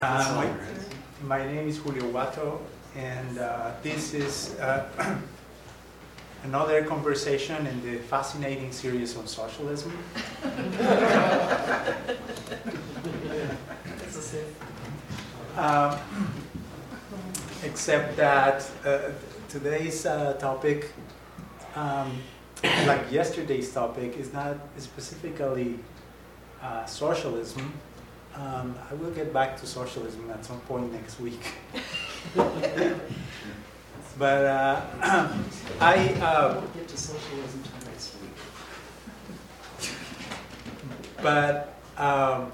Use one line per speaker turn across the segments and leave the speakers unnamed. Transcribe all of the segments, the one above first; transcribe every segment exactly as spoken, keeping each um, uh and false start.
Uh, my, my name is Julio Watto, and uh, this is uh, another conversation in the fascinating series on socialism. um, except that uh, today's uh, topic, um, like yesterday's topic, is not specifically uh, socialism. Um, I will get back to socialism at some point next week. But uh, I uh,
We'll get to socialism next week.
But um,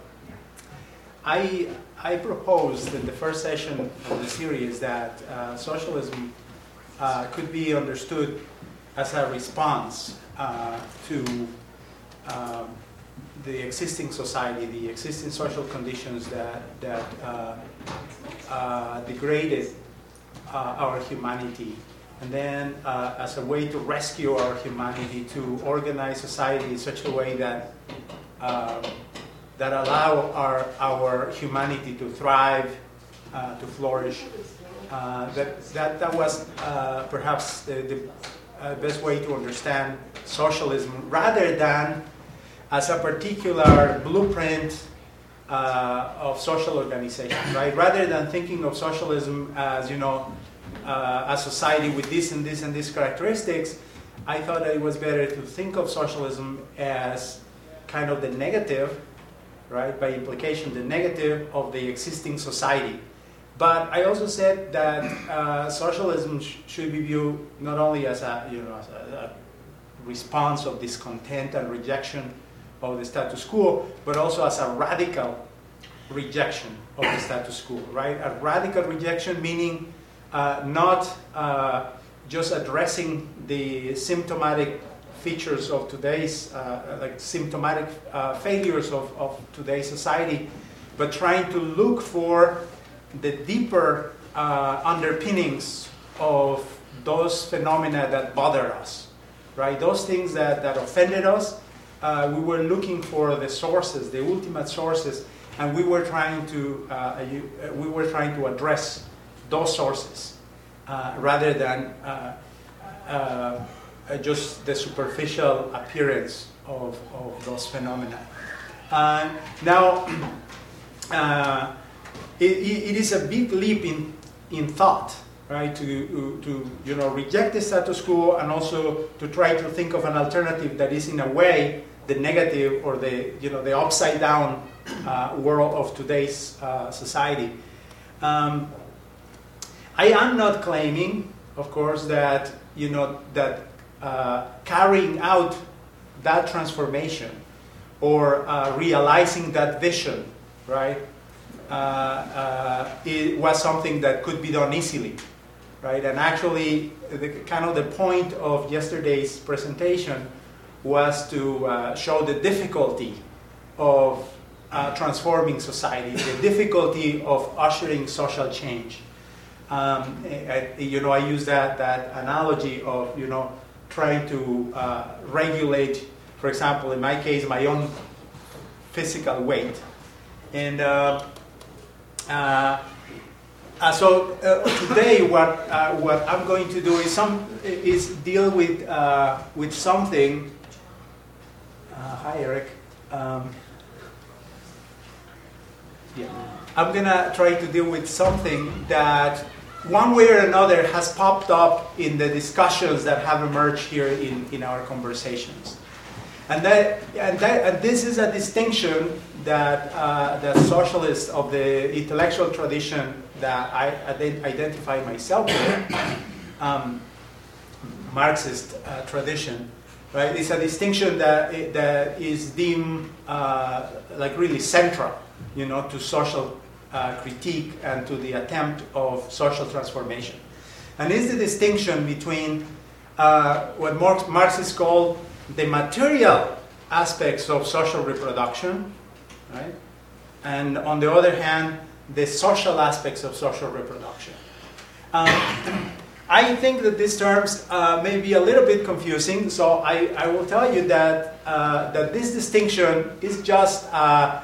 I I proposed in the first session of the series that uh, socialism uh, could be understood as a response uh, to um, the existing society, the existing social conditions that that uh, uh, degraded uh, our humanity, and then uh, as a way to rescue our humanity, to organize society in such a way that uh, that allow our our humanity to thrive, uh, to flourish. Uh, that that that was uh, perhaps the, the uh, best way to understand socialism, rather than as a particular blueprint uh, of social organization, right? Rather than thinking of socialism as, you know, uh, a society with this and this and these characteristics, I thought that it was better to think of socialism as kind of the negative, right? By implication, the negative of the existing society. But I also said that uh, socialism sh- should be viewed not only as a, you know, as a, a response of discontent and rejection of the status quo, but also as a radical rejection of the status quo, right? A radical rejection meaning uh, not uh, just addressing the symptomatic features of today's, uh, like symptomatic uh, failures of, of today's society, but trying to look for the deeper uh, underpinnings of those phenomena that bother us, right? Those things that, that offended us. Uh, we were looking for the sources, the ultimate sources, and we were trying to uh, you, uh, we were trying to address those sources uh, rather than uh, uh, uh, just the superficial appearance of, of those phenomena. Uh, now, uh, it, it is a big leap in in thought, right? To to you know reject the status quo and also to try to think of an alternative that is in a way the negative or the you know the upside down uh, world of today's uh, society. Um, I am not claiming, of course, that you know that uh, carrying out that transformation or uh, realizing that vision, right, uh, uh, it was something that could be done easily, right? And actually, the kind of the point of yesterday's presentation was to uh, show the difficulty of uh, transforming society, the difficulty of ushering social change. Um, I, you know, I use that that analogy of you know trying to uh, regulate, for example, in my case, my own physical weight, and uh, uh, uh, so uh, today, what uh, what I'm going to do is some is deal with uh, with something. Uh, hi, Eric. Um, yeah, I'm gonna try to deal with something that, one way or another, has popped up in the discussions that have emerged here in, in our conversations, and that and that and this is a distinction that uh, that socialists of the intellectual tradition that I ident- identify myself with, um, Marxist uh, tradition. Right, it's a distinction that that is deemed uh, like really central, you know, to social uh, critique and to the attempt of social transformation, and it's the distinction between uh, what Marxists call the material aspects of social reproduction, right, and on the other hand, the social aspects of social reproduction. Um, I think that these terms uh, may be a little bit confusing, so I, I will tell you that uh, that this distinction is just uh,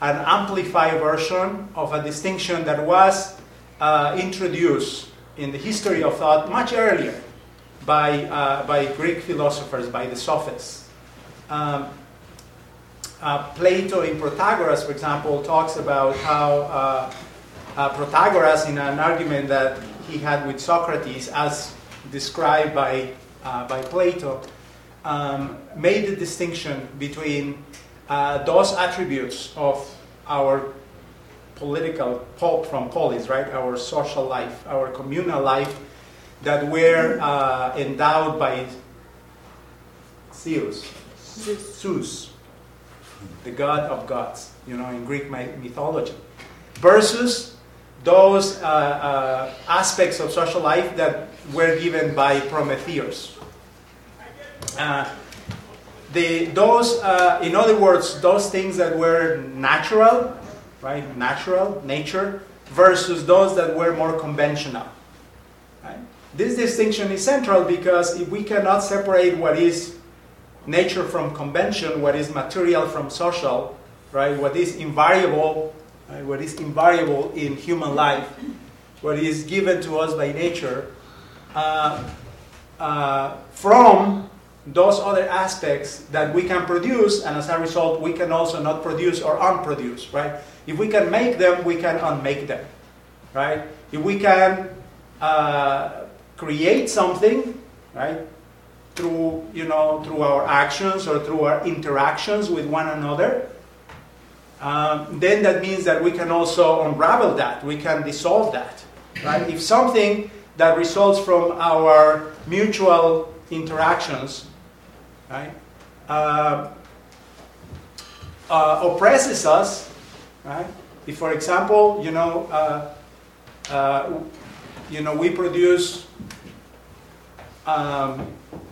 an amplified version of a distinction that was uh, introduced in the history of thought much earlier by, uh, by Greek philosophers, by the Sophists. Um, uh, Plato in Protagoras, for example, talks about how uh, uh, Protagoras, in an argument that he had with Socrates, as described by, uh, by Plato, um, made the distinction between uh, those attributes of our political, pol from polis, right, our social life, our communal life, that were uh, endowed by Zeus, Zeus, the god of gods, you know, in Greek mythology, versus those uh, uh, aspects of social life that were given by Prometheus. Uh, the, those, uh, in other words, those things that were natural, right, natural, nature, versus those that were more conventional. Right? This distinction is central because if we cannot separate what is nature from convention, what is material from social, right, what is invariable, right, what is invariable in human life, what is given to us by nature, uh, uh, from those other aspects that we can produce, and as a result, we can also not produce or unproduce, right? If we can make them, we can unmake them, right? If we can uh, create something, right, through, you know, through our actions or through our interactions with one another, um, then that means that we can also unravel that, we can dissolve that, right? If something that results from our mutual interactions, right, uh, uh, oppresses us, right? If, for example, you know, uh, uh, you know, we produce um,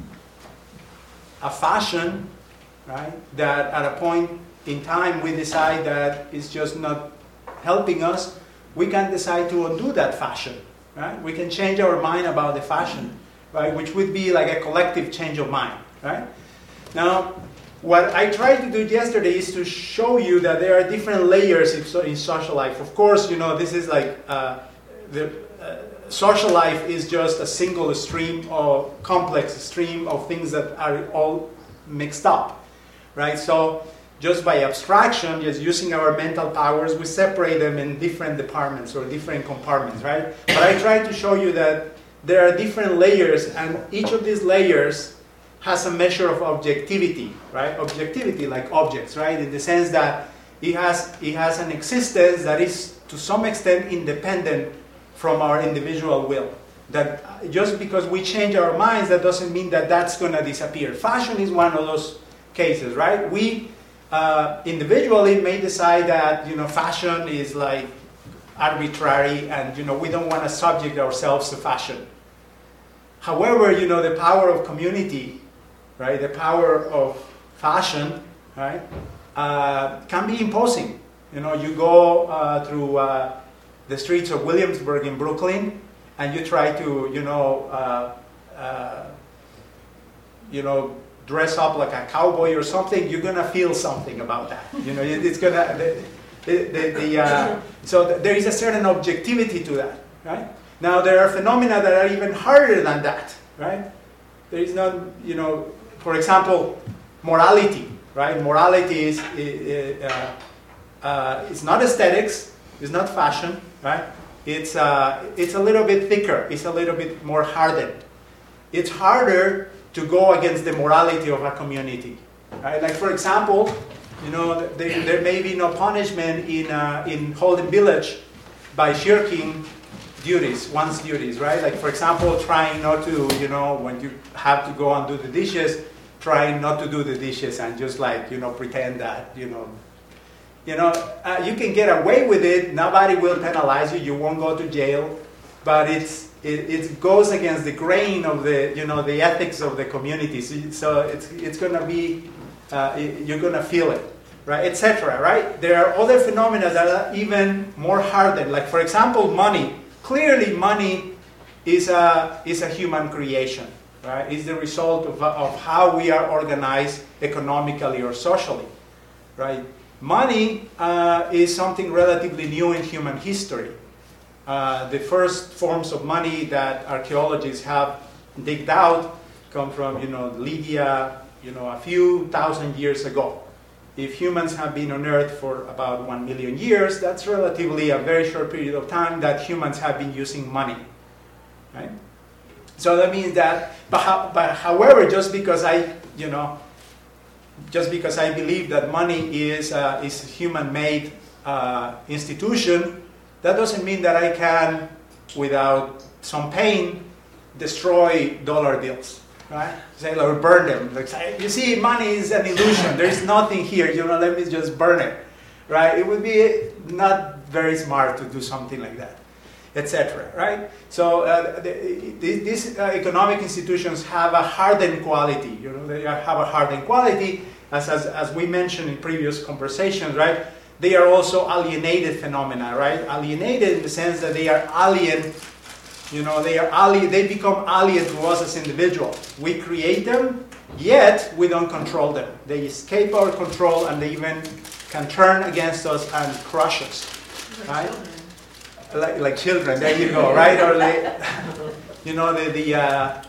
a fashion, right, that at a point in time we decide that it's just not helping us, we can decide to undo that fashion, right? We can change our mind about the fashion, right, which would be like a collective change of mind, right? Now, what I tried to do yesterday is to show you that there are different layers in, in social life. Of course, you know, this is like uh, the uh, social life is just a single stream or complex stream of things that are all mixed up, right? So just by abstraction, just using our mental powers, we separate them in different departments or different compartments, right? But I tried to show you that there are different layers, and each of these layers has a measure of objectivity, right? Objectivity, like objects, right? In the sense that it has, it has an existence that is to some extent independent from our individual will. That just because we change our minds, that doesn't mean that that's going to disappear. Fashion is one of those cases, right? We uh, individually may decide that, you know, fashion is like arbitrary and, you know, we don't want to subject ourselves to fashion. However, you know, the power of community, right, the power of fashion, right, uh, can be imposing. You know, you go uh, through uh, the streets of Williamsburg in Brooklyn, and you try to, you know, uh, uh, you know, dress up like a cowboy or something. You're gonna feel something about that. You know, it's gonna. The, the, the, the, uh, so th there is a certain objectivity to that, right? Now there are phenomena that are even harder than that, right? There is not, you know, for example, morality, right? Morality is, uh, uh, it's not aesthetics, it's not fashion, right? It's, uh, it's a little bit thicker, it's a little bit more hardened. It's harder to go against the morality of a community, right? Like for example, you know, there, there may be no punishment in, uh, in Holden Village by shirking duties, one's duties, right? Like for example, trying not to, you know, when you have to go and do the dishes, trying not to do the dishes and just like, you know, pretend that, you know, you know, uh, you can get away with it. Nobody will penalize you. You won't go to jail, but it's it, it goes against the grain of the, you know, the ethics of the community. So, so it's it's gonna be, uh, you're gonna feel it, right, et cetera. Right? There are other phenomena that are even more hardened. Like for example, money. Clearly, money is a, is a human creation, right? It's the result of, of how we are organized economically or socially, right? money uh, is something relatively new in human history. Uh, the first forms of money that archaeologists have digged out come from, you know, Lydia, you know, a few thousand years ago. If humans have been on Earth for about one million years, that's relatively a very short period of time that humans have been using money, right? So that means that, but, how, but however, just because I, you know, just because I believe that money is a, is a human-made uh, institution, that doesn't mean that I can, without some pain, destroy dollar bills, right? Say, or burn them. Like, you see, money is an illusion. There is nothing here. You know, let me just burn it, right? It would be not very smart to do something like that, et cetera. Right? So uh, the, the, these uh, economic institutions have a hardened quality. You know, they have a hardened quality, as as, as we mentioned in previous conversations, right? They are also alienated phenomena, right? Alienated in the sense that they are alien. You know, they are alien. They become alien to us as individuals. We create them, yet we don't control them. They escape our control, and they even can turn against us and crush us, right? Like, like children. There you go, right? Or like, you know, the the uh,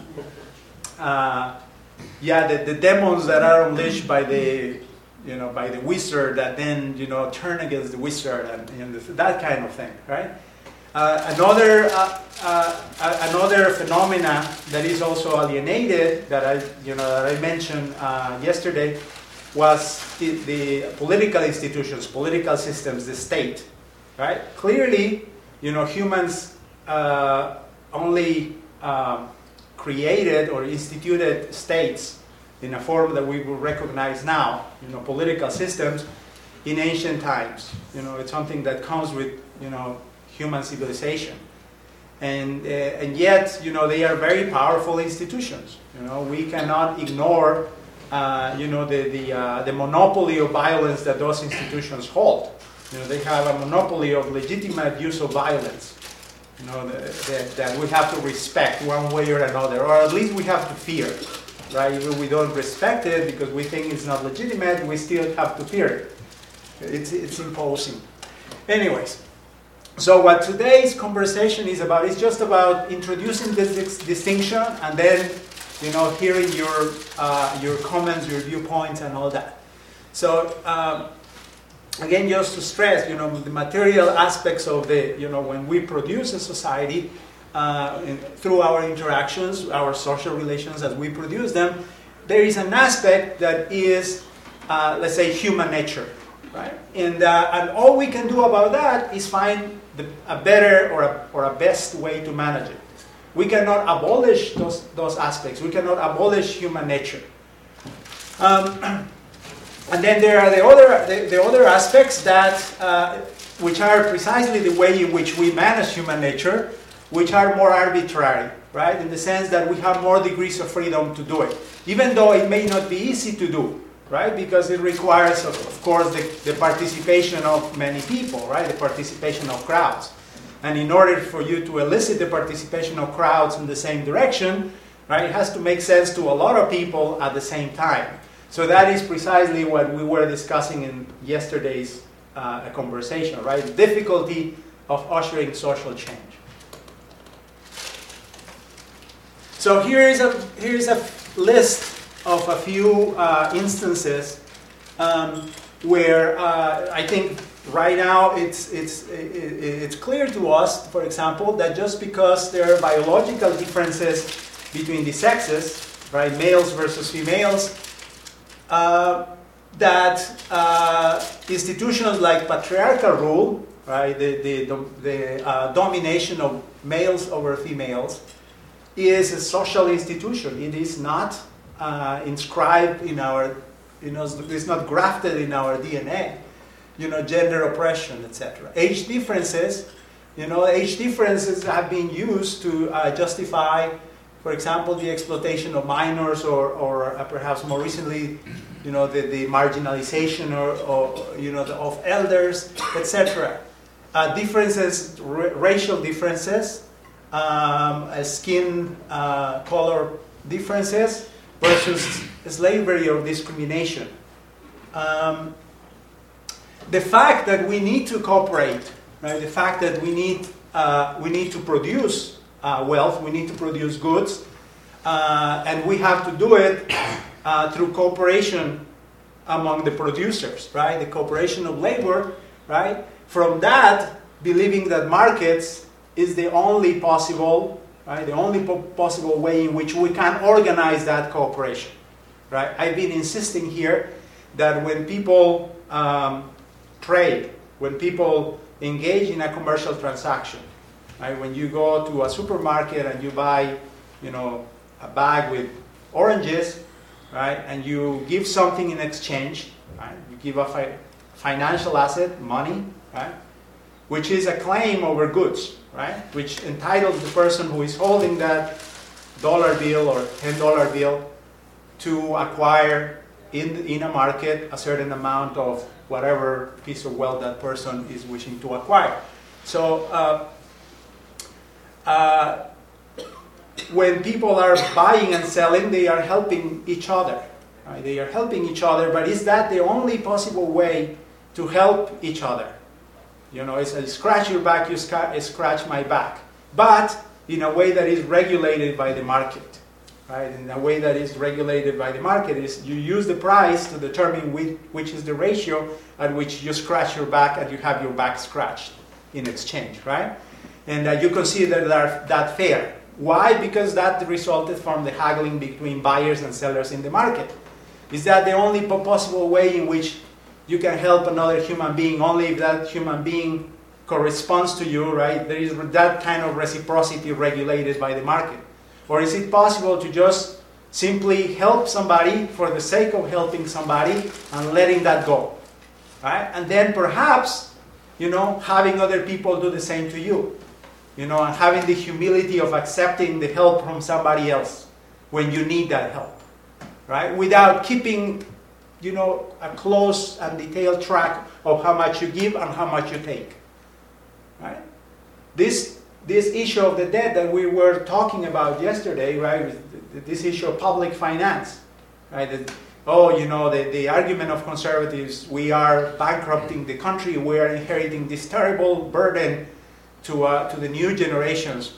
uh, yeah, the, the demons that are unleashed by the, you know, by the wizard that then, you know, turn against the wizard, and, and that kind of thing, right? Uh, another uh, uh, another phenomena that is also alienated that I you know that I mentioned uh, yesterday was the, the political institutions, political systems, the state, right? Clearly, you know, humans uh, only uh, created or instituted states in a form that we will recognize now, you know, political systems in ancient times. You know, it's something that comes with, you know, human civilization, and uh, and yet, you know, they are very powerful institutions. You know, we cannot ignore, uh, you know, the the uh, the monopoly of violence that those institutions hold. You know, they have a monopoly of legitimate use of violence. You know, that that we have to respect one way or another, or at least we have to fear, right? Even we don't respect it because we think it's not legitimate, we still have to fear it. It's it's imposing. Anyways. So what today's conversation is about is just about introducing this dis distinction, and then, you know, hearing your uh, your comments, your viewpoints, and all that. So um, again, just to stress, you know, the material aspects of the, you know, when we produce a society uh, in, through our interactions, our social relations as we produce them, there is an aspect that is, uh, let's say, human nature, right? And uh, and all we can do about that is find The, a better or a, or a best way to manage it. We cannot abolish those, those aspects. We cannot abolish human nature. Um, and then there are the other, the, the other aspects that, uh, which are precisely the way in which we manage human nature, which are more arbitrary, right? In the sense that we have more degrees of freedom to do it. Even though it may not be easy to do, right? Because it requires, of, of course, the, the participation of many people, right? The participation of crowds. And in order for you to elicit the participation of crowds in the same direction, right, it has to make sense to a lot of people at the same time. So that is precisely what we were discussing in yesterday's uh, conversation, right? The difficulty of ushering social change. So here is a, here is a list of a few uh, instances um, where uh, I think right now it's, it's, it's clear to us, for example, that just because there are biological differences between the sexes, right, males versus females, uh, that uh, institutions like patriarchal rule, right, the, the, the, the uh, domination of males over females, is a social institution. It is not Uh, inscribed in our, you know, it's not grafted in our D N A, you know, gender oppression, et cetera. Age differences, you know, age differences have been used to uh, justify, for example, the exploitation of minors, or, or uh, perhaps more recently, you know, the, the marginalization or, or you know, the, of elders, et cetera. Uh, differences, racial differences, um, uh, skin uh, color differences, versus slavery or discrimination. Um, the fact that we need to cooperate, right? The fact that we need uh, we need to produce uh, wealth, we need to produce goods, uh, and we have to do it uh, through cooperation among the producers, right? The cooperation of labor, right? From that, believing that markets is the only possible, right? The only po possible way in which we can organize that cooperation, right? I've been insisting here that when people um, trade, when people engage in a commercial transaction, right? When you go to a supermarket and you buy, you know, a bag with oranges, right? And you give something in exchange, right? You give a fi financial asset, money, right? Which is a claim over goods, right? Which entitles the person who is holding that dollar bill or ten dollar bill to acquire in, in a market a certain amount of whatever piece of wealth that person is wishing to acquire. So uh, uh, when people are buying and selling, they are helping each other. Right? They are helping each other, but is that the only possible way to help each other? You know, it's a scratch your back, you scratch my back. But in a way that is regulated by the market. Right? In a way that is regulated by the market is you use the price to determine which, which is the ratio at which you scratch your back and you have your back scratched in exchange, right? And uh, you consider that, that fair. Why? Because that resulted from the haggling between buyers and sellers in the market. Is that the only possible way in which you can help another human being? Only if that human being corresponds to you, right? There is that kind of reciprocity regulated by the market. Or is it possible to just simply help somebody for the sake of helping somebody and letting that go, right? And then perhaps, you know, having other people do the same to you, you know, and having the humility of accepting the help from somebody else when you need that help, right? Without keeping, you know, a close and detailed track of how much you give and how much you take, right? This This issue of the debt that we were talking about yesterday, right? This issue of public finance, right? That, oh, you know, the, the argument of conservatives, we are bankrupting the country, we are inheriting this terrible burden to, uh, to the new generations,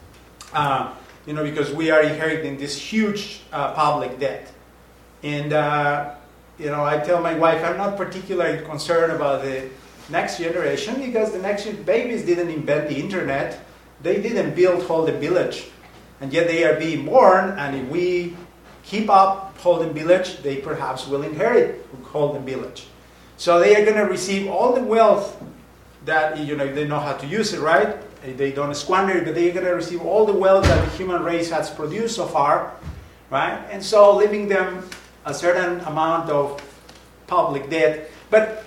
uh, you know, because we are inheriting this huge uh, public debt. And, uh, you know, I tell my wife, I'm not particularly concerned about the next generation because the next babies didn't invent the internet. They didn't build Holden Village, and yet they are being born, and if we keep up Holden Village, they perhaps will inherit Holden Village. So they are going to receive all the wealth that, you know, they know how to use it, right? They don't squander it, but they're going to receive all the wealth that the human race has produced so far, right? And so leaving them a certain amount of public debt. But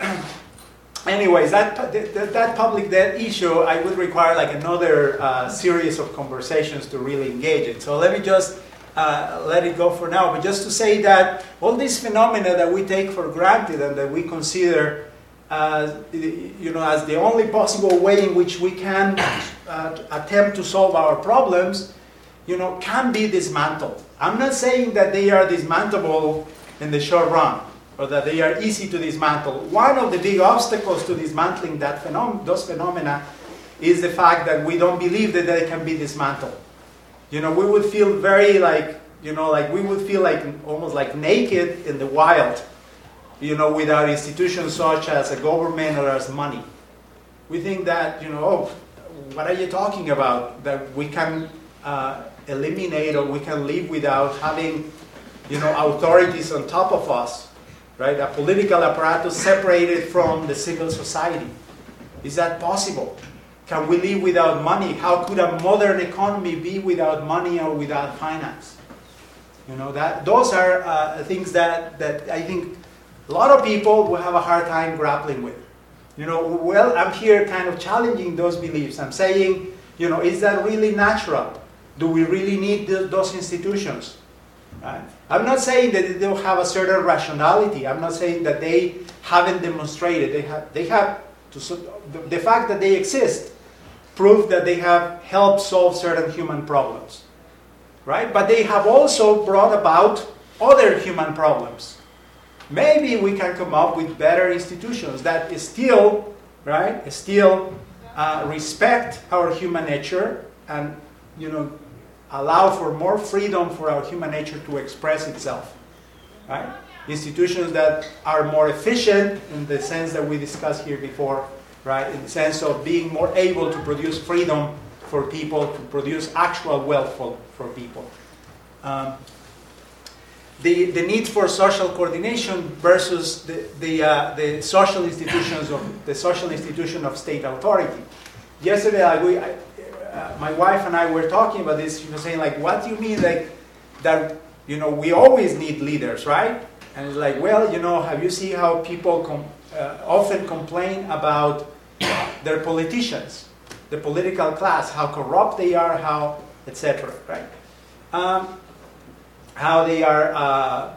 anyways, that, that, that public debt issue, I would require like another uh, series of conversations to really engage it. So let me just uh, let it go for now. But just to say that all these phenomena that we take for granted and that we consider uh, you know, as the only possible way in which we can uh, attempt to solve our problems, you know, can be dismantled. I'm not saying that they are dismantleable in the short run, or that they are easy to dismantle. One of the big obstacles to dismantling that phenom those phenomena is the fact that we don't believe that they can be dismantled. You know, we would feel very like, you know, like we would feel like almost like naked in the wild, you know, without institutions such as a government or as money. We think that, you know, oh, what are you talking about? That we can uh, eliminate or we can live without having, you know, authorities on top of us. Right, a political apparatus separated from the civil society. Is that possible? Can we live without money? How could a modern economy be without money or without finance? You know, that those are uh, things that, that I think a lot of people will have a hard time grappling with. You know, well, I'm here kind of challenging those beliefs. I'm saying, you know, is that really natural? Do we really need th those institutions? Right? I'm not saying that they don't have a certain rationality. I'm not saying that they haven't demonstrated. They have, they have to, the, the fact that they exist prove that they have helped solve certain human problems, right? But they have also brought about other human problems, maybe we can come up with better institutions that still, right, still uh, respect our human nature and, you know, allow for more freedom for our human nature to express itself, right? Institutions that are more efficient in the sense that we discussed here before, right? In the sense of being more able to produce freedom for people, to produce actual wealth for, for people. Um, the, the need for social coordination versus the, the, uh, the social institutions of the social institution of state authority. Yesterday, I, we, I, uh, my wife and I were talking about this. She was saying, like, what do you mean, like, that, you know, we always need leaders, right? And it's like, well, you know, have you seen how people com uh, often complain about their politicians, the political class, how corrupt they are, how, et cetera, right? Um, how they are uh,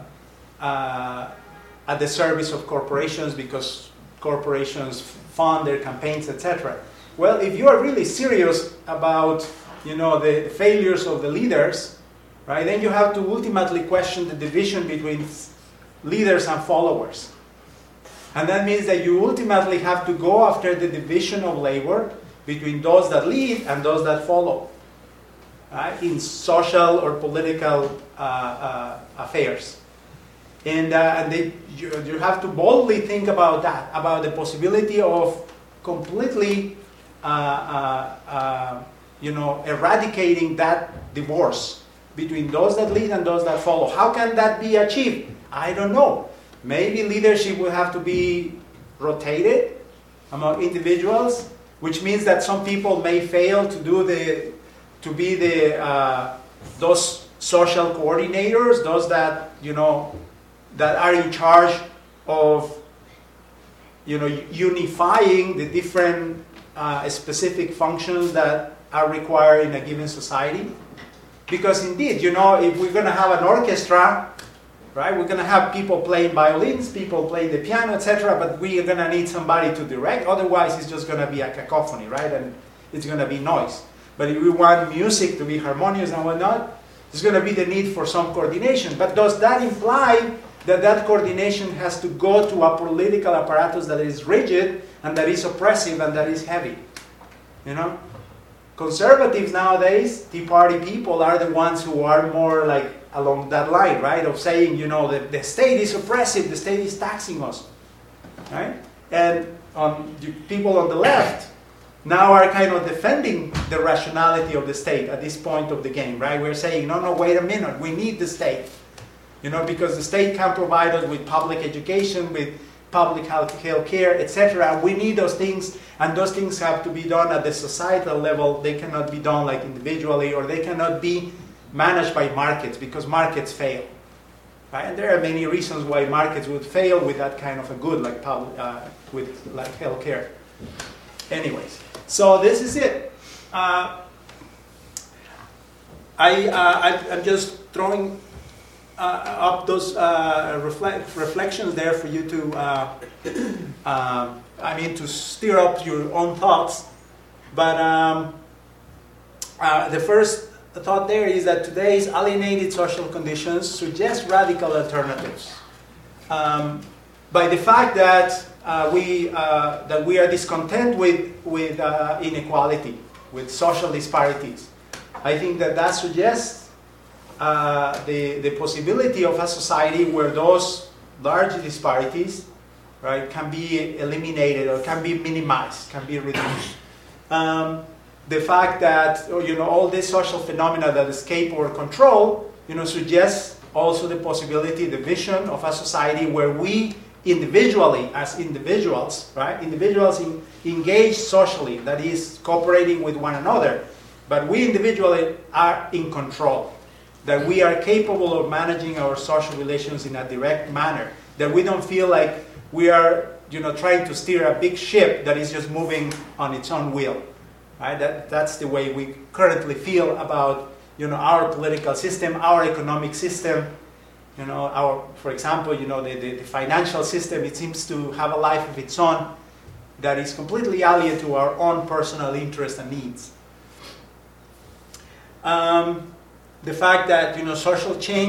uh, at the service of corporations because corporations fund their campaigns, et cetera. Well, if you are really serious about, you know, the, the failures of the leaders, right, then you have to ultimately question the division between leaders and followers. And that means that you ultimately have to go after the division of labor between those that lead and those that follow, right, in social or political uh, uh, affairs. And, uh, and they, you, you have to boldly think about that, about the possibility of completely, uh, uh, uh, you know, eradicating that divorce between those that lead and those that follow. How can that be achieved? I don't know. Maybe leadership will have to be rotated among individuals, which means that some people may fail to do the, to be the uh, those social coordinators, those that, you know, that are in charge of, you know, unifying the different uh, specific functions that are required in a given society. Because indeed, you know, if we're going to have an orchestra, right, we're going to have people playing violins, people playing the piano, et cetera, but we are going to need somebody to direct. Otherwise, it's just going to be a cacophony, right, and it's going to be noise. But if we want music to be harmonious and whatnot, there's going to be the need for some coordination. But does that imply that that coordination has to go to a political apparatus that is rigid and that is oppressive and that is heavy? You know? Conservatives nowadays, Tea Party people, are the ones who are more like along that line, right? Of saying, you know, the, the state is oppressive, the state is taxing us, right? And um, the people on the left now are kind of defending the rationality of the state at this point of the game, right? We're saying, no, no, wait a minute, we need the state, you know, because the state can provide us with public education, with public health care, et cetera. We need those things, and those things have to be done at the societal level. They cannot be done like individually, or they cannot be managed by markets, because markets fail, right? And there are many reasons why markets would fail with that kind of a good, like public, uh, with like healthcare. Anyways, so this is it. Uh, I, uh, I I'm just throwing uh, up those uh, reflect, reflections there for you to, uh, uh, I mean, to stir up your own thoughts. But um, uh, the first The thought there is that today's alienated social conditions suggest radical alternatives. Um, by the fact that uh, we uh, that we are discontent with with uh, inequality, with social disparities, I think that that suggests uh, the the possibility of a society where those large disparities, right, can be eliminated or can be minimized, can be reduced. Um, The fact that, you know, all these social phenomena that escape our control, you know, suggests also the possibility, the vision of a society where we individually, as individuals, right, individuals in, engage socially, that is, cooperating with one another, but we individually are in control, that we are capable of managing our social relations in a direct manner, that we don't feel like we are, you know, trying to steer a big ship that is just moving on its own wheel. Right? That, that's the way we currently feel about, you know, our political system, our economic system, you know, our, for example, you know, the, the, the financial system. It seems to have a life of its own that is completely alien to our own personal interests and needs. Um, the fact that, you know, social change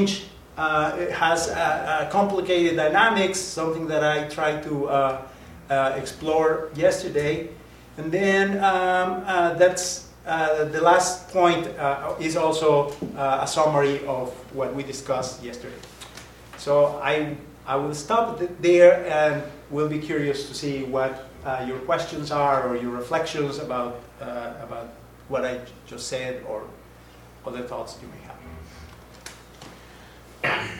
uh, it has a, a complicated dynamics, something that I tried to uh, uh, explore yesterday. And then um, uh, that's uh, the last point uh, is also uh, a summary of what we discussed yesterday. So I, I will stop there, and we'll be curious to see what uh, your questions are or your reflections about, uh, about what I just said or other thoughts you may have.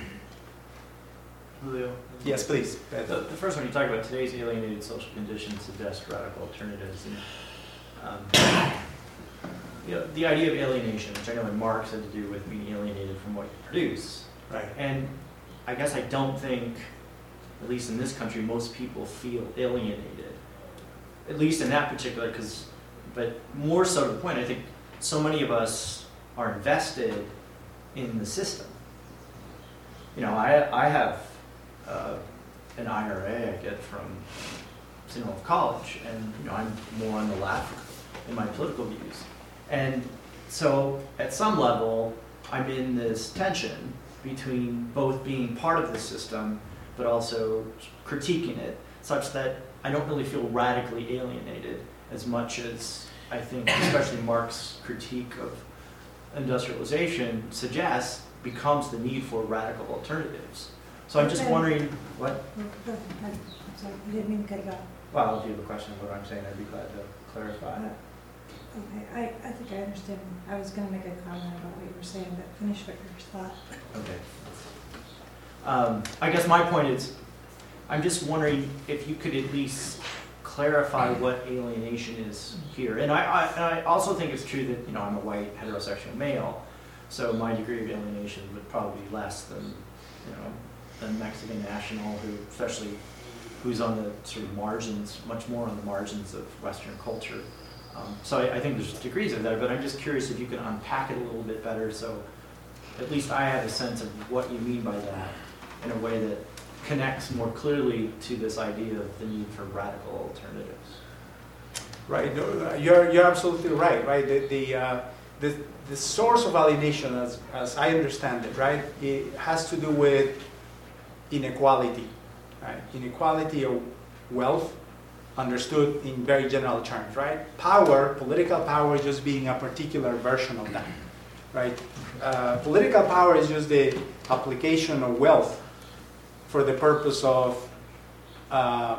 Julio?
Yes, please.
The, the first one you talk about, today's alienated social conditions suggest radical alternatives. And, um, you know, the idea of alienation, which I know in Marx had to do with being alienated from what you produce.
Right.
And I guess I don't think, at least in this country, most people feel alienated. At least in that particular, because, but more so to the point, I think so many of us are invested in the system. You know, I, I have uh, an I R A I get from Seton Hall College, and you know, I'm more on the left in my political views. And so at some level, I'm in this tension between both being part of the system, but also critiquing it, such that I don't really feel radically alienated as much as I think, especially Marx's critique of industrialization suggests, becomes the need for radical alternatives. So I'm just wondering, what?
Go ahead. I'm sorry, I didn't mean to cut you off.
Well, if you have a question of what I'm saying, I'd be glad to clarify.
Uh, Okay, I, I think I understand. I was going to make a comment about what you were saying, but finish what you thought.
Okay. Um, I guess my point is, I'm just wondering if you could at least clarify what alienation is here. And I, I, and I also think it's true that, you know, I'm a white heterosexual male, so my degree of alienation would probably be less than, you know, a Mexican national who, especially who's on the sort of margins, much more on the margins of Western culture. Um, so I, I think there's degrees of that, but I'm just curious if you can unpack it a little bit better, so at least I have a sense of what you mean by that in a way that connects more clearly to this idea of the need for radical alternatives.
Right, no, you're you're absolutely right. Right, the the uh, the, the source of alienation, as as I understand it, right, it has to do with inequality, right? Inequality of wealth, understood in very general terms, right? Power, political power, just being a particular version of that, right? Uh, political power is just the application of wealth for the purpose of uh,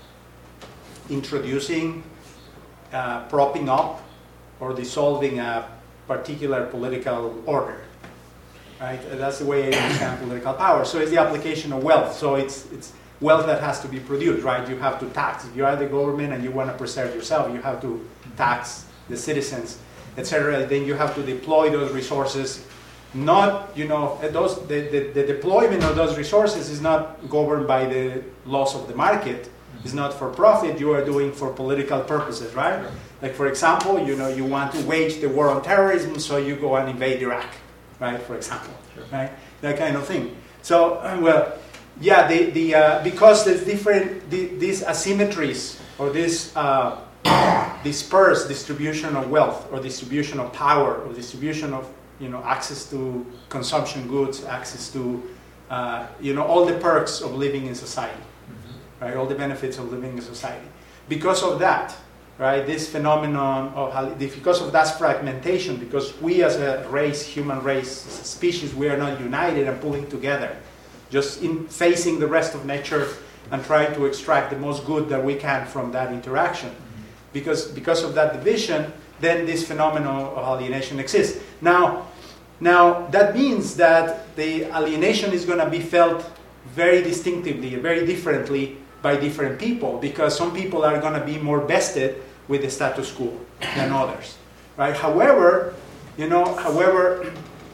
introducing, uh, propping up, or dissolving a particular political order, right? That's the way I understand political power. So it's the application of wealth. So it's it's wealth that has to be produced, right? You have to tax. If you are the government and you want to preserve yourself, you have to tax the citizens, et cetera. Then you have to deploy those resources. Not, you know, those the, the, the deployment of those resources is not governed by the laws of the market. It's not for profit. You are doing for political purposes, right? Sure. Like, for example, you know, you want to wage the war on terrorism, so you go and invade Iraq, right? For example, sure. Right? That kind of thing. So, uh, well. Yeah, the, the, uh, because there's different, the, these asymmetries or this uh, dispersed distribution of wealth or distribution of power or distribution of, you know, access to consumption goods, access to, uh, you know, all the perks of living in society, mm-hmm. right? All the benefits of living in society. Because of that, right, this phenomenon of, because of that fragmentation, because we as a race, human race, species, we are not united and pulling together. Just in facing the rest of nature and trying to extract the most good that we can from that interaction. Mm-hmm. Because, because of that division, then this phenomenon of alienation exists. Now, now that means that the alienation is going to be felt very distinctively, very differently by different people, because some people are going to be more vested with the status quo than others. Right? However, you know, however,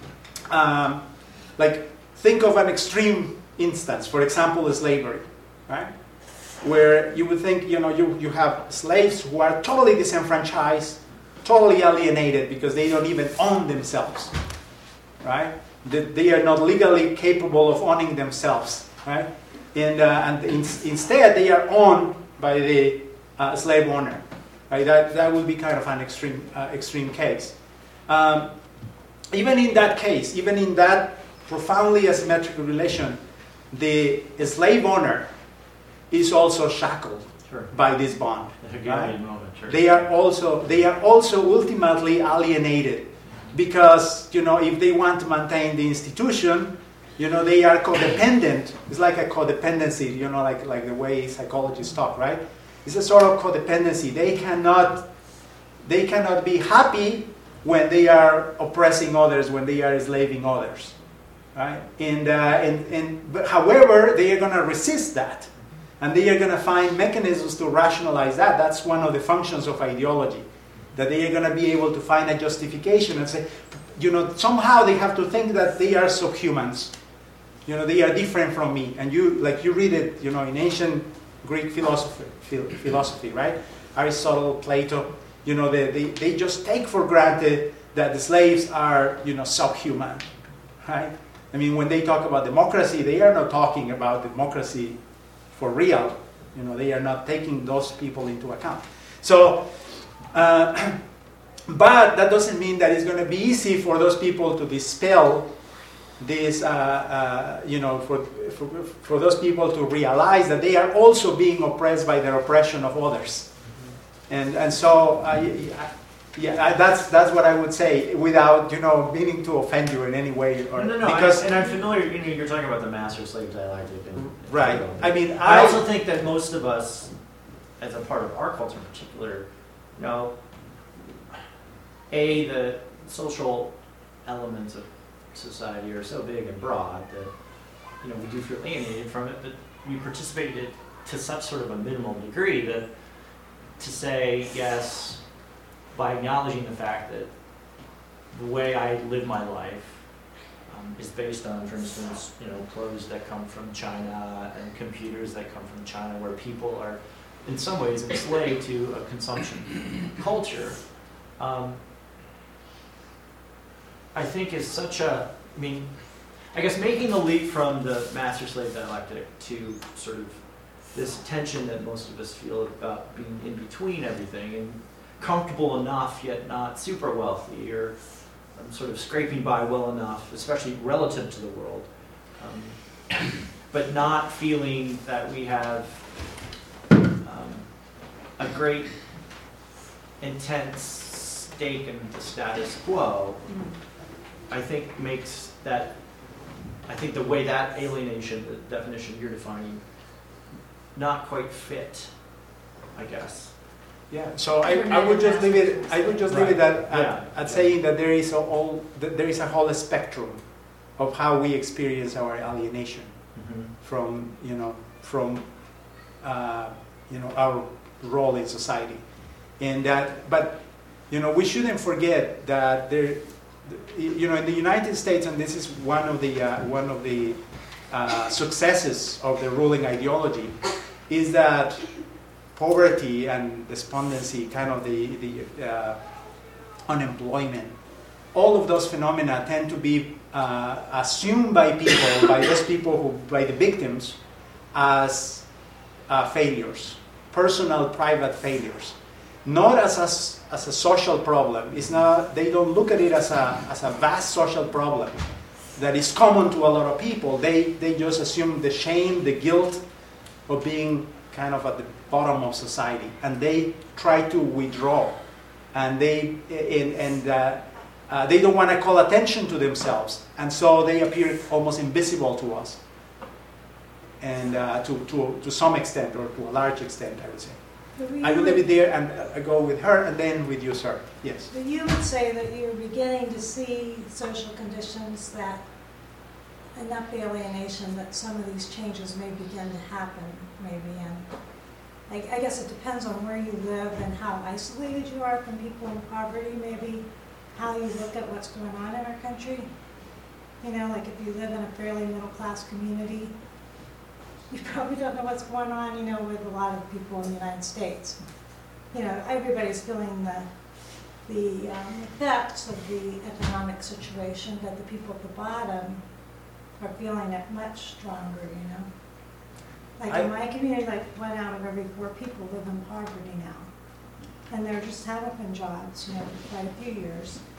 um, like, think of an extreme instance, for example, slavery, right? Where you would think, you know, you, you have slaves who are totally disenfranchised, totally alienated because they don't even own themselves, right? They, they are not legally capable of owning themselves, right? And, uh, and in, instead, they are owned by the uh, slave owner, right? That, that would be kind of an extreme, uh, extreme case. Um, even in that case, even in that profoundly asymmetrical relation, the slave owner is also shackled
Sure.
by this bond.
The
right?
Hegelian moment, sure.
They are also they are also ultimately alienated, because you know if they want to maintain the institution, you know they are codependent. It's like a codependency, you know, like like the way psychologists talk, right? It's a sort of codependency. They cannot they cannot be happy when they are oppressing others, when they are enslaving others, right? And uh, and and but however, they are going to resist that. And they are going to find mechanisms to rationalize that. That's one of the functions of ideology. That they are going to be able to find a justification and say, you know, somehow they have to think that they are subhumans. You know, they are different from me. And you, like you read it, you know, in ancient Greek philosophy, philosophy, right? Aristotle, Plato, you know, they, they, they just take for granted that the slaves are, you know, subhuman, right? I mean, when they talk about democracy, they are not talking about democracy for real. You know, they are not taking those people into account. So, uh, but that doesn't mean that it's going to be easy for those people to dispel this, uh, uh, you know, for, for, for those people to realize that they are also being oppressed by the oppression of others. And, and so, uh, yeah, that's, that's what I would say without, you know, meaning to offend you in any way. Or,
no, no, no.
because,
I, and I'm familiar, you know, you're talking about the master-slave dialectic. And,
right. I mean,
I,
I
also think that most of us, as a part of our culture in particular, you know, A, the social elements of society are so big and broad that, you know, we do feel alienated from it, but we participate in it to such sort of a minimal degree that to say, yes, by acknowledging the fact that the way I live my life um, is based on, for instance, you know, clothes that come from China and computers that come from China, where people are, in some ways, enslaved to a consumption culture. Um, I think is such a, I mean, I guess making the leap from the master-slave dialectic to sort of this tension that most of us feel about being in between everything and comfortable enough yet not super wealthy, or um, sort of scraping by well enough, especially relative to the world, um, but not feeling that we have um, a great intense stake in the status quo. I think makes that, I think the way that alienation, the definition you're defining, not quite fit, I guess.
Yeah, so I, I would just leave it. I would just leave it at, at,
Yeah.
at saying that there is a all that there is a whole spectrum of how we experience our alienation
Mm-hmm.
from you know from uh, you know our role in society, and that. But you know we shouldn't forget that there, you know, in the United States, and this is one of the uh, one of the uh, successes of the ruling ideology, is that poverty and despondency, kind of the, the uh, unemployment, all of those phenomena tend to be uh, assumed by people, by those people who, by the victims, as uh, failures, personal, private failures, not as a, as a social problem. It's not. They don't look at it as a as a vast social problem that is common to a lot of people. They they just assume the shame, the guilt of being kind of at the bottom of society, and they try to withdraw, and they and, and uh, uh, they don't want to call attention to themselves, and so they appear almost invisible to us, and uh, to, to to some extent, or to a large extent, I would say. I will leave it there and uh, go with her, and then with you, sir. Yes.
But you would say that you're beginning to see social conditions that enough alienation that some of these changes may begin to happen, maybe, and I, I guess it depends on where you live and how isolated you are from people in poverty, maybe how you look at what's going on in our country. You know, like if you live in a fairly middle-class community, you probably don't know what's going on, you know, with a lot of people in the United States. You know, everybody's feeling the the um, effects of the economic situation, but the people at the bottom are feeling it much stronger, you know. Like
I,
in my community, like one out of every four people live in poverty now. And there just haven't been jobs, you know, for quite a few years.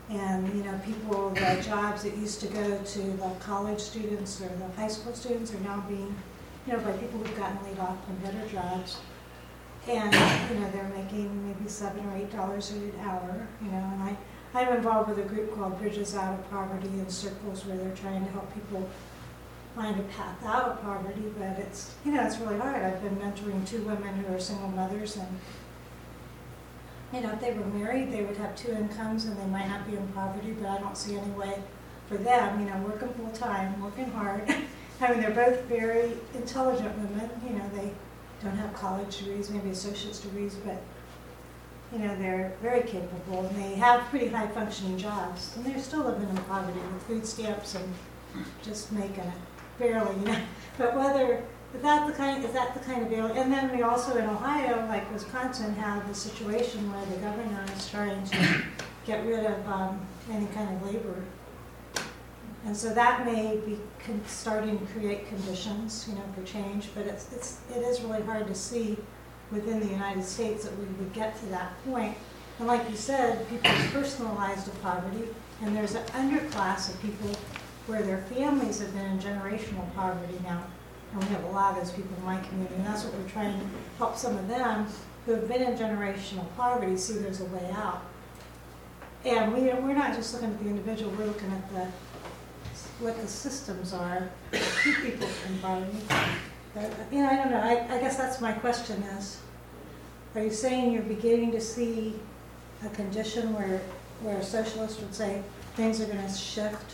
And, you know, people, the jobs that used to go to the college students or the high school students are now being, you know, by people who've gotten laid off from better jobs. And, you know, they're making maybe seven or eight dollars an hour, you know, and I, I'm involved with a group called Bridges Out of Poverty in circles where they're trying to help people find a path out of poverty, but it's, you know, it's really hard. I've been mentoring two women who are single mothers, and, you know, if they were married, they would have two incomes and they might not be in poverty, but I don't see any way for them, you know, working full-time, working hard. I mean, they're both very intelligent women, you know, they don't have college degrees, maybe associate's degrees, but, you know, they're very capable and they have pretty high-functioning jobs, and they're still living in poverty with food stamps and just making it barely, you know. But whether is that the kind is that the kind of deal? And then we also in Ohio, like Wisconsin, have the situation where the governor is trying to get rid of um, any kind of labor, and so that may be con- starting to create conditions, you know, for change. But it's it's it is really hard to see within the United States that we would get to that point. And like you said, people's personalized to poverty, and there's an underclass of people where their families have been in generational poverty now. And we have a lot of those people in my community, and that's what we're trying to help some of them who have been in generational poverty see there's a way out. And we, we're not just looking at the individual, we're looking at the what the systems are to keep people in poverty. But, you know, I don't know, I, I guess that's my question is, are you saying you're beginning to see a condition where, where a socialist would say things are going to shift?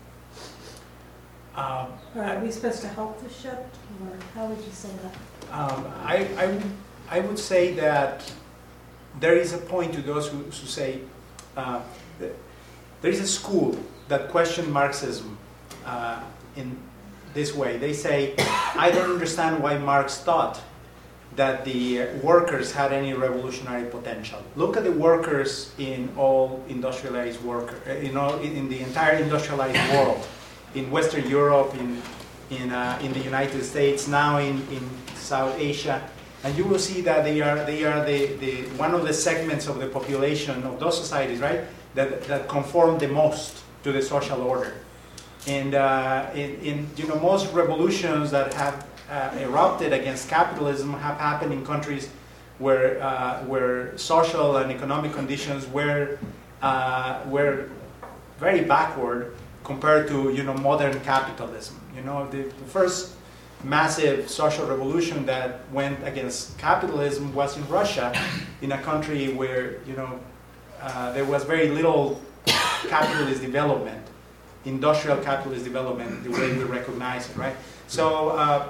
Um,
Or are we supposed to help the shift, or how would you say that?
Um, I, I, would- I would say that there is a point to those who, who say uh, that there is a school that question Marxism uh, in this way. They say, I don't understand why Marx thought that the workers had any revolutionary potential. Look at the workers in all industrialized worker, you know, in, in the entire industrialized world, in Western Europe, in in uh, in the United States, now in, in South Asia, and you will see that they are they are the, the one of the segments of the population of those societies, right, that that conform the most to the social order. And uh, in, in you know most revolutions that have uh, erupted against capitalism have happened in countries where uh, where social and economic conditions were uh, were very backward compared to you know modern capitalism. You know the, the first massive social revolution that went against capitalism was in Russia, in a country where you know uh, there was very little capitalist development, industrial capitalist development, the way we recognize it, right? So, uh,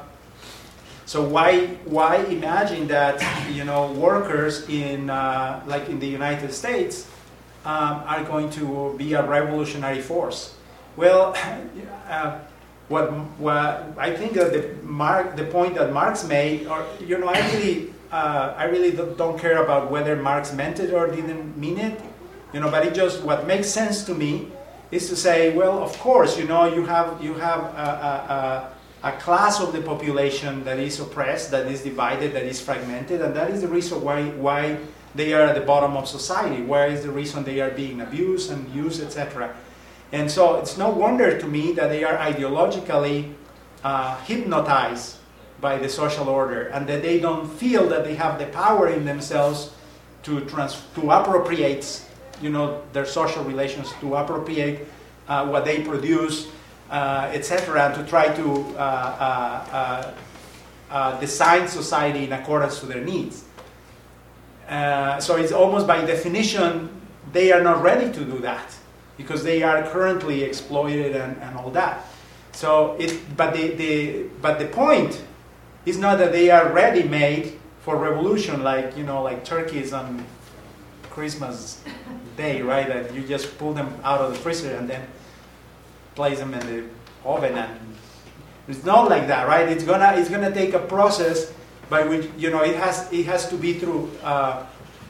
so why why imagine that you know workers in uh, like in the United States um, are going to be a revolutionary force? Well, uh, what what I think that the Mark the point that Marx made, or you know, I really uh, I really don't care about whether Marx meant it or didn't mean it, you know, but it just what makes sense to me is to say, well, of course, you know, you have you have a, a, a class of the population that is oppressed, that is divided, that is fragmented, and that is the reason why why they are at the bottom of society. Where is the reason they are being abused and used, et cetera. And so it's no wonder to me that they are ideologically uh, hypnotized by the social order, and that they don't feel that they have the power in themselves to trans to appropriate, you know, their social relations, to appropriate uh, what they produce, uh, et cetera, and to try to uh, uh, uh, uh, design society in accordance to their needs. Uh, so it's almost by definition they are not ready to do that, because they are currently exploited and, and all that. So it, but the, the but the point is not that they are ready-made for revolution, like you know, like turkeys on Christmas Day, right? That you just pull them out of the freezer and then place them in the oven, and it's not like that, right? It's gonna it's gonna take a process by which you know it has it has to be through. Uh,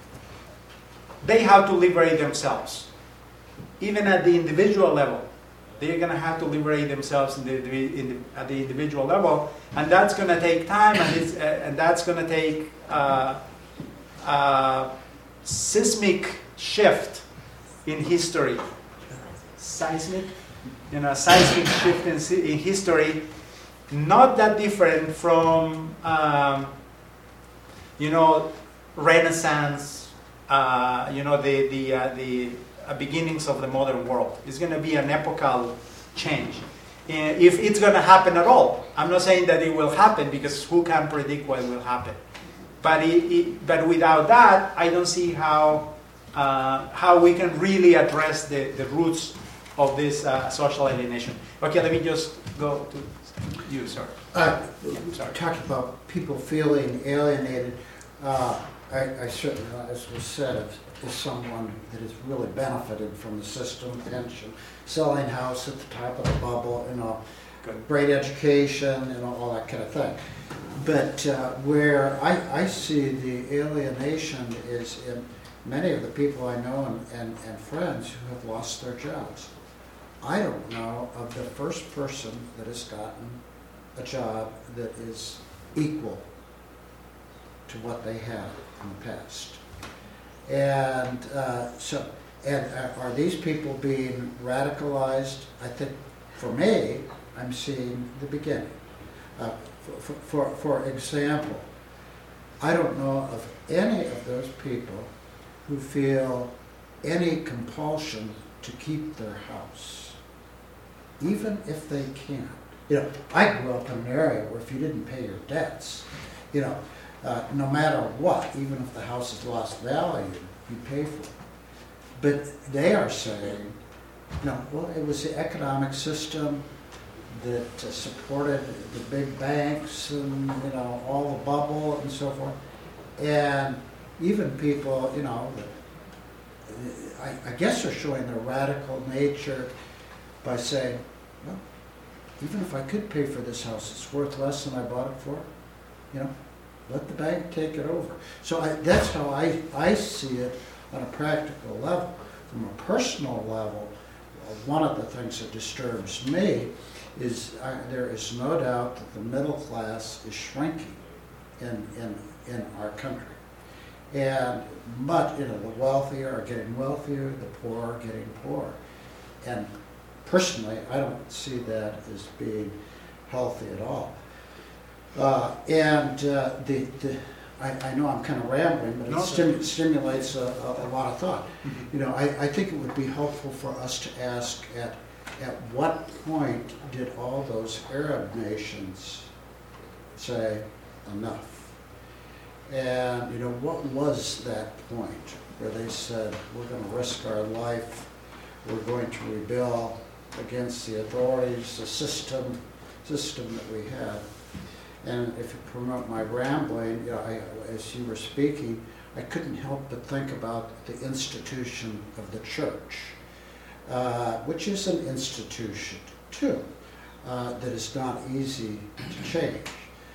they have to liberate themselves. Even at the individual level, they're going to have to liberate themselves in the, in the, at the individual level, and that's going to take time, and, it's, uh, and that's going to take uh, a seismic shift in history seismic, you know, seismic shift in, si- in history, not that different from, um, you know, Renaissance, uh, you know, the the uh, the uh, beginnings of the modern world. It's going to be an epochal change. Uh, if it's going to happen at all. I'm not saying that it will happen, because who can predict what will happen. But it, it, but without that, I don't see how uh, how we can really address the, the roots of this uh, social alienation. Okay, let me just go to you, sir.
Uh,
Yeah, sorry.
Talking about people feeling alienated, uh, I, I certainly, as was said, as, as someone that has really benefited from the system, pension, selling house at the top of the bubble, you know,
Good.
great education, you know, all that kind of thing. But uh, where I, I see the alienation is in many of the people I know and, and, and friends who have lost their jobs. I don't know of the first person that has gotten a job that is equal to what they had in the past. And uh, so, and uh, are these people being radicalized? I think, for me, I'm seeing the beginning. Uh, for, for, for example, I don't know of any of those people who feel any compulsion to keep their house, even if they can. You know, I grew up in an area where if you didn't pay your debts, you know, uh, no matter what, even if the house has lost value, you pay for it. But they are saying, no, well, it was the economic system that uh, supported the big banks and, you know, all the bubble and so forth. And even people, you know, I, I guess are showing their radical nature by saying, well, even if I could pay for this house, it's worth less than I bought it for. You know, let the bank take it over. So I, that's how I, I see it on a practical level. From a personal level, one of the things that disturbs me is uh, there is no doubt that the middle class is shrinking in, in, in our country. And, but, you know, the wealthy are getting wealthier, the poor are getting poorer. And personally, I don't see that as being healthy at all. Uh, and uh, the, the I, I know I'm kind of rambling, but it
No,
stimu- stimulates a, a, a lot of thought.
Mm-hmm.
You know, I, I think it would be helpful for us to ask at at what point did all those Arab nations say enough? And, you know, what was that point where they said, we're going to risk our life, we're going to rebel against the authorities, the system, system that we had. And if you promote my rambling, you know, I, as you were speaking, I couldn't help but think about the institution of the church, uh, which is an institution too, uh, that is not easy to change.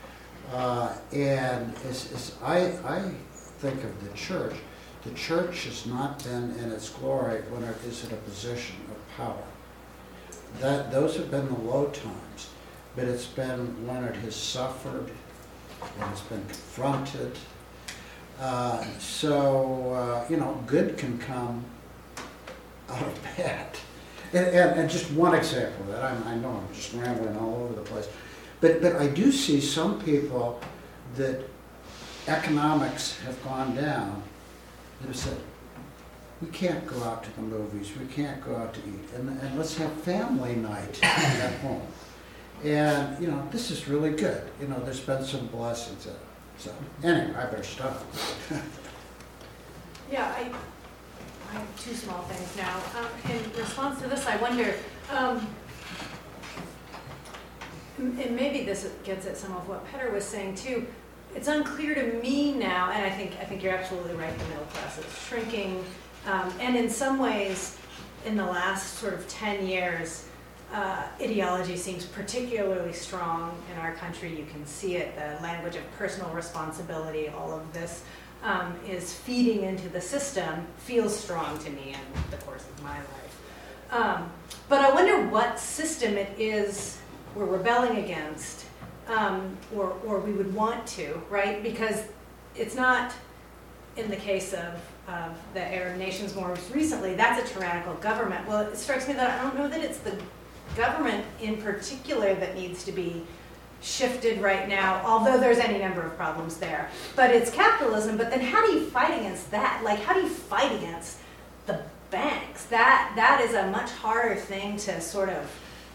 Uh, and as, as I, I think of the church, the church has not been in its glory when it is in a position of power. That, those have been the low times. But it's been when it has suffered, when it's been confronted. Uh, so, uh, you know, good can come out of bad. And, and, and just one example of that, I'm, I know I'm just rambling all over the place, but, but I do see some people that economics have gone down that have said, we can't go out to the movies, we can't go out to eat, and, and let's have family night at home. And, you know, this is really good. You know, there's been some blessings in it. So, anyway, I better stop.
Yeah, I, I have two small things now. Um, in response to this, I wonder, um, and maybe this gets at some of what Petter was saying too. It's unclear to me now, and I think I think you're absolutely right. The middle class is shrinking, um, and in some ways, in the last sort of ten years. Uh, ideology seems particularly strong in our country. You can see it, the language of personal responsibility, all of this um, is feeding into the system, feels strong to me in the course of my life. Um, but I wonder what system it is we're rebelling against, um, or, or we would want to, right? Because it's not in the case of of the Arab nations more recently, that's a tyrannical government. Well, it strikes me that I don't know that it's the government in particular that needs to be shifted right now, although there's any number of problems there. But it's capitalism, but then how do you fight against that? Like, how do you fight against the banks? That that is a much harder thing to sort of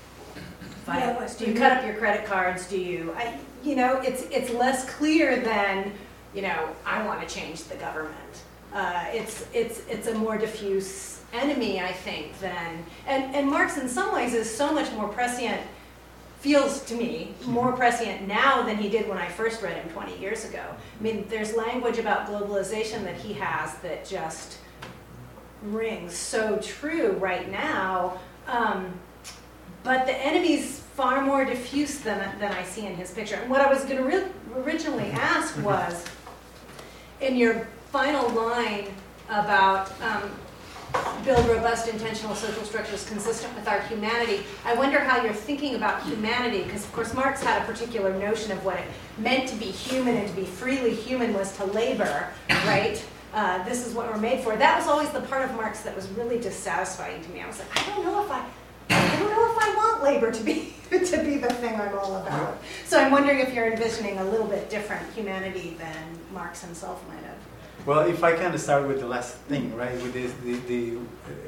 fight
Yeah,
against. Do you cut up your credit cards? Do you, I, you know, it's it's less clear than, you know, I want to change the government. Uh, it's it's it's a more diffuse enemy, I think, than, and, and Marx in some ways is so much more prescient, feels to me more prescient now than he did when I first read him twenty years ago. I mean, there's language about globalization that he has that just rings so true right now, um, but the enemy's far more diffuse than, than I see in his picture. And what I was going to re- originally ask was, in your final line about um, build robust, intentional social structures consistent with our humanity, I wonder how you're thinking about humanity, because of course Marx had a particular notion of what it meant to be human, and to be freely human was to labor, right? Uh, this is what we're made for. That was always the part of Marx that was really dissatisfying to me. I was like, I don't know if I, I don't know if I want labor to be to be the thing I'm all about. So I'm wondering if you're envisioning a little bit different humanity than Marx himself might have.
Well, if I can start with the last thing, right? With this, the, the,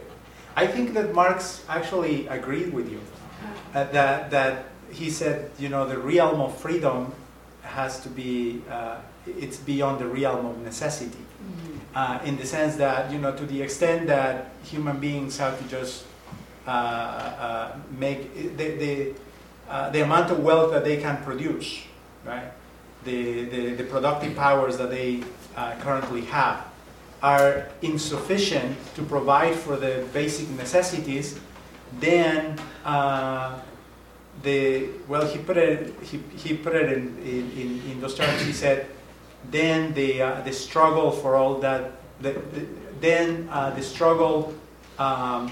I think that Marx actually agreed with you. Uh, that that he said, you know, the realm of freedom has to be, uh, it's beyond the realm of necessity. Mm-hmm. uh, in the sense that, you know, to the extent that human beings have to just uh, uh, make the the, uh, the amount of wealth that they can produce, right? The the, the productive powers that they uh, currently have are insufficient to provide for the basic necessities, then uh, the well he put it he, he put it in, in, in those terms. He said, then the uh, the struggle for all that the, the, then uh, the struggle um,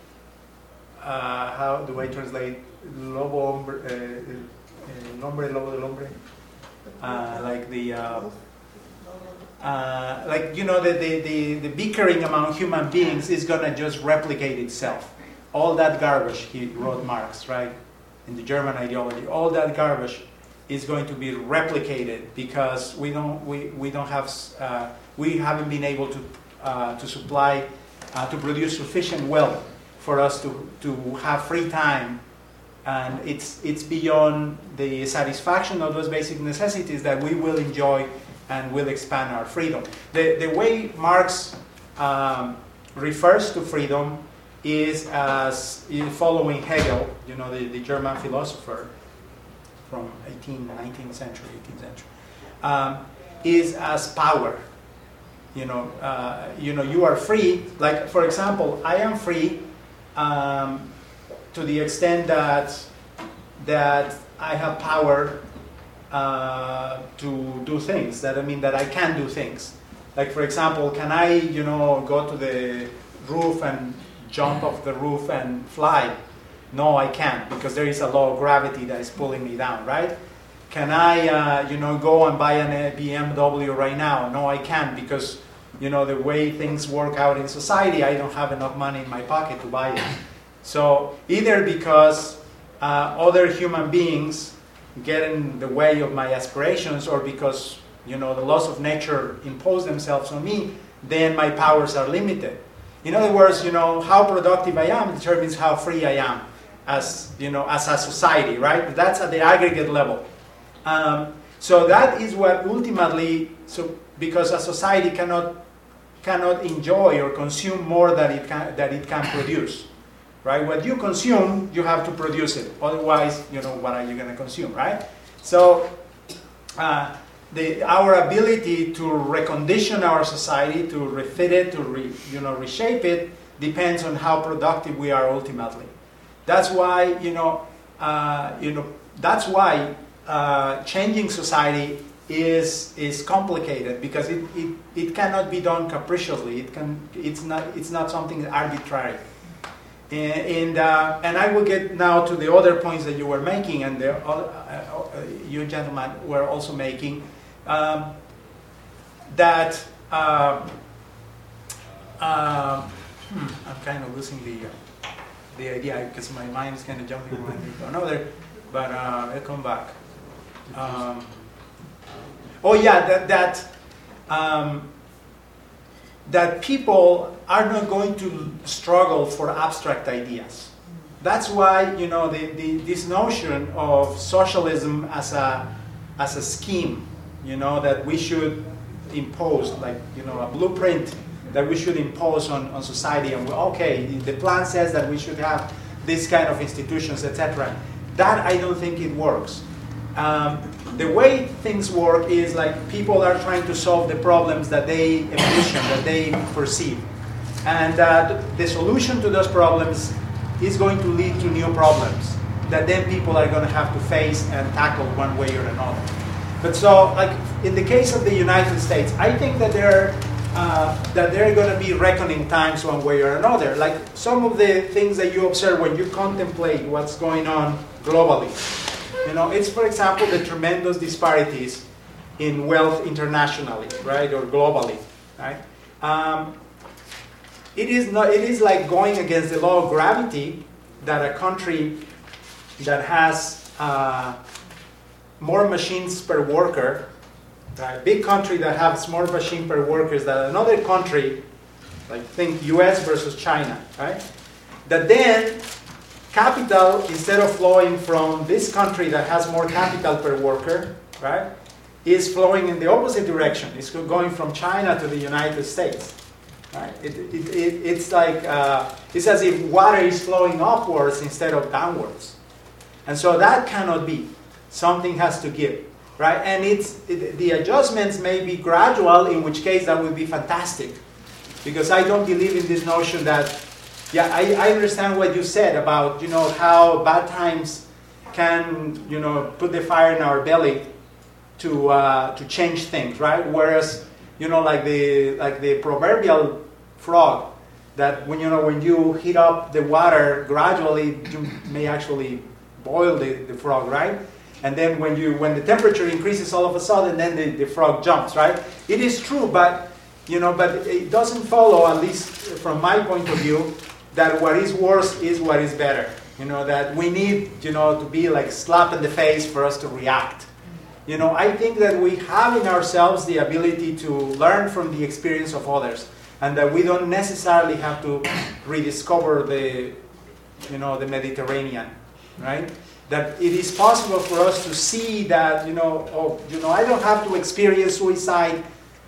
uh, how do I translate lobo hombre uh, hombre lobo del hombre uh, like the uh, Uh, like, you know, the, the, the, the bickering among human beings is going to just replicate itself. All that garbage, he wrote Marx, right, in the German ideology, all that garbage is going to be replicated because we don't, we, we don't have, uh, we haven't been able to, uh, to supply, uh, to produce sufficient wealth for us to, to have free time. And it's, it's beyond the satisfaction of those basic necessities that we will enjoy and will expand our freedom. The, the way Marx um, refers to freedom is as following Hegel, you know, the, the German philosopher from eighteenth, nineteenth century, eighteenth century, um, is as power. You know, uh, you know, you are free. Like, for example, I am free um, to the extent that that I have power Uh, to do things. That I mean that I can do things. Like, for example, can I, you know, go to the roof and jump off the roof and fly? No, I can't, because there is a law of gravity that is pulling me down, right? Can I, uh, you know, go and buy an B M W right now? No, I can't, because, you know, the way things work out in society, I don't have enough money in my pocket to buy it. So either because uh, other human beings get in the way of my aspirations, or because, you know, the laws of nature impose themselves on me, then my powers are limited. In other words, you know, how productive I am determines how free I am as, you know, as a society, right? That's at the aggregate level. Um, so that is what ultimately, so because a society cannot cannot enjoy or consume more than it can that it can produce. Right? What you consume, you have to produce it. Otherwise, you know, what are you going to consume, right? So, uh, the, our ability to recondition our society, to refit it, to re, you know, reshape it, depends on how productive we are ultimately. That's why, you know, uh, you know, that's why uh, changing society is is complicated, because it, it, it cannot be done capriciously. It can, it's not it's not something arbitrary. And, uh, and I will get now to the other points that you were making, and the, uh, uh, you gentlemen were also making, um, that uh, Uh, hmm, I'm kind of losing the uh, the idea because my mind is kind of jumping from one thing to another, but uh, I'll come back. Um, oh yeah, that that um, that people are not going to struggle for abstract ideas. That's why, you know, the, the, this notion of socialism as a as a scheme, you know, that we should impose, like, you know, a blueprint that we should impose on, on society, and we, okay, the plan says that we should have this kind of institutions, et cetera. That I don't think it works. Um, the way things work is like people are trying to solve the problems that they envision, that they perceive, and uh, the solution to those problems is going to lead to new problems that then people are going to have to face and tackle one way or another. But so, like in the case of the United States, I think that there uh, that there are going to be reckoning times one way or another. Like some of the things that you observe when you contemplate what's going on globally. You know, it's, for example, the tremendous disparities in wealth internationally, right, or globally, right? Um, it is not. It is like going against the law of gravity that a country that has uh, more machines per worker, right, big country that has more machine per workers than another country, like think U S versus China, right? That then capital, instead of flowing from this country that has more capital per worker, right, is flowing in the opposite direction. It's going from China to the United States. Right? It, it, it, it's like, uh, it's as if water is flowing upwards instead of downwards. And so that cannot be. Something has to give. Right? And it's, it, the adjustments may be gradual, in which case that would be fantastic. Because I don't believe in this notion that, yeah, I, I understand what you said about, you know, how bad times can, you know, put the fire in our belly to, uh, to change things, right? Whereas, you know, like the like the proverbial frog, that when you know when you heat up the water gradually, you may actually boil the, the frog, right? And then when you when the temperature increases all of a sudden, then the, the frog jumps, right? It is true, but you know, but it doesn't follow, at least from my point of view, that what is worse is what is better. You know, that we need, you know, to be like slap in the face for us to react. You know, I think that we have in ourselves the ability to learn from the experience of others, and that we don't necessarily have to rediscover the, you know, the Mediterranean, right? That it is possible for us to see that, you know, oh, you know, I don't have to experience suicide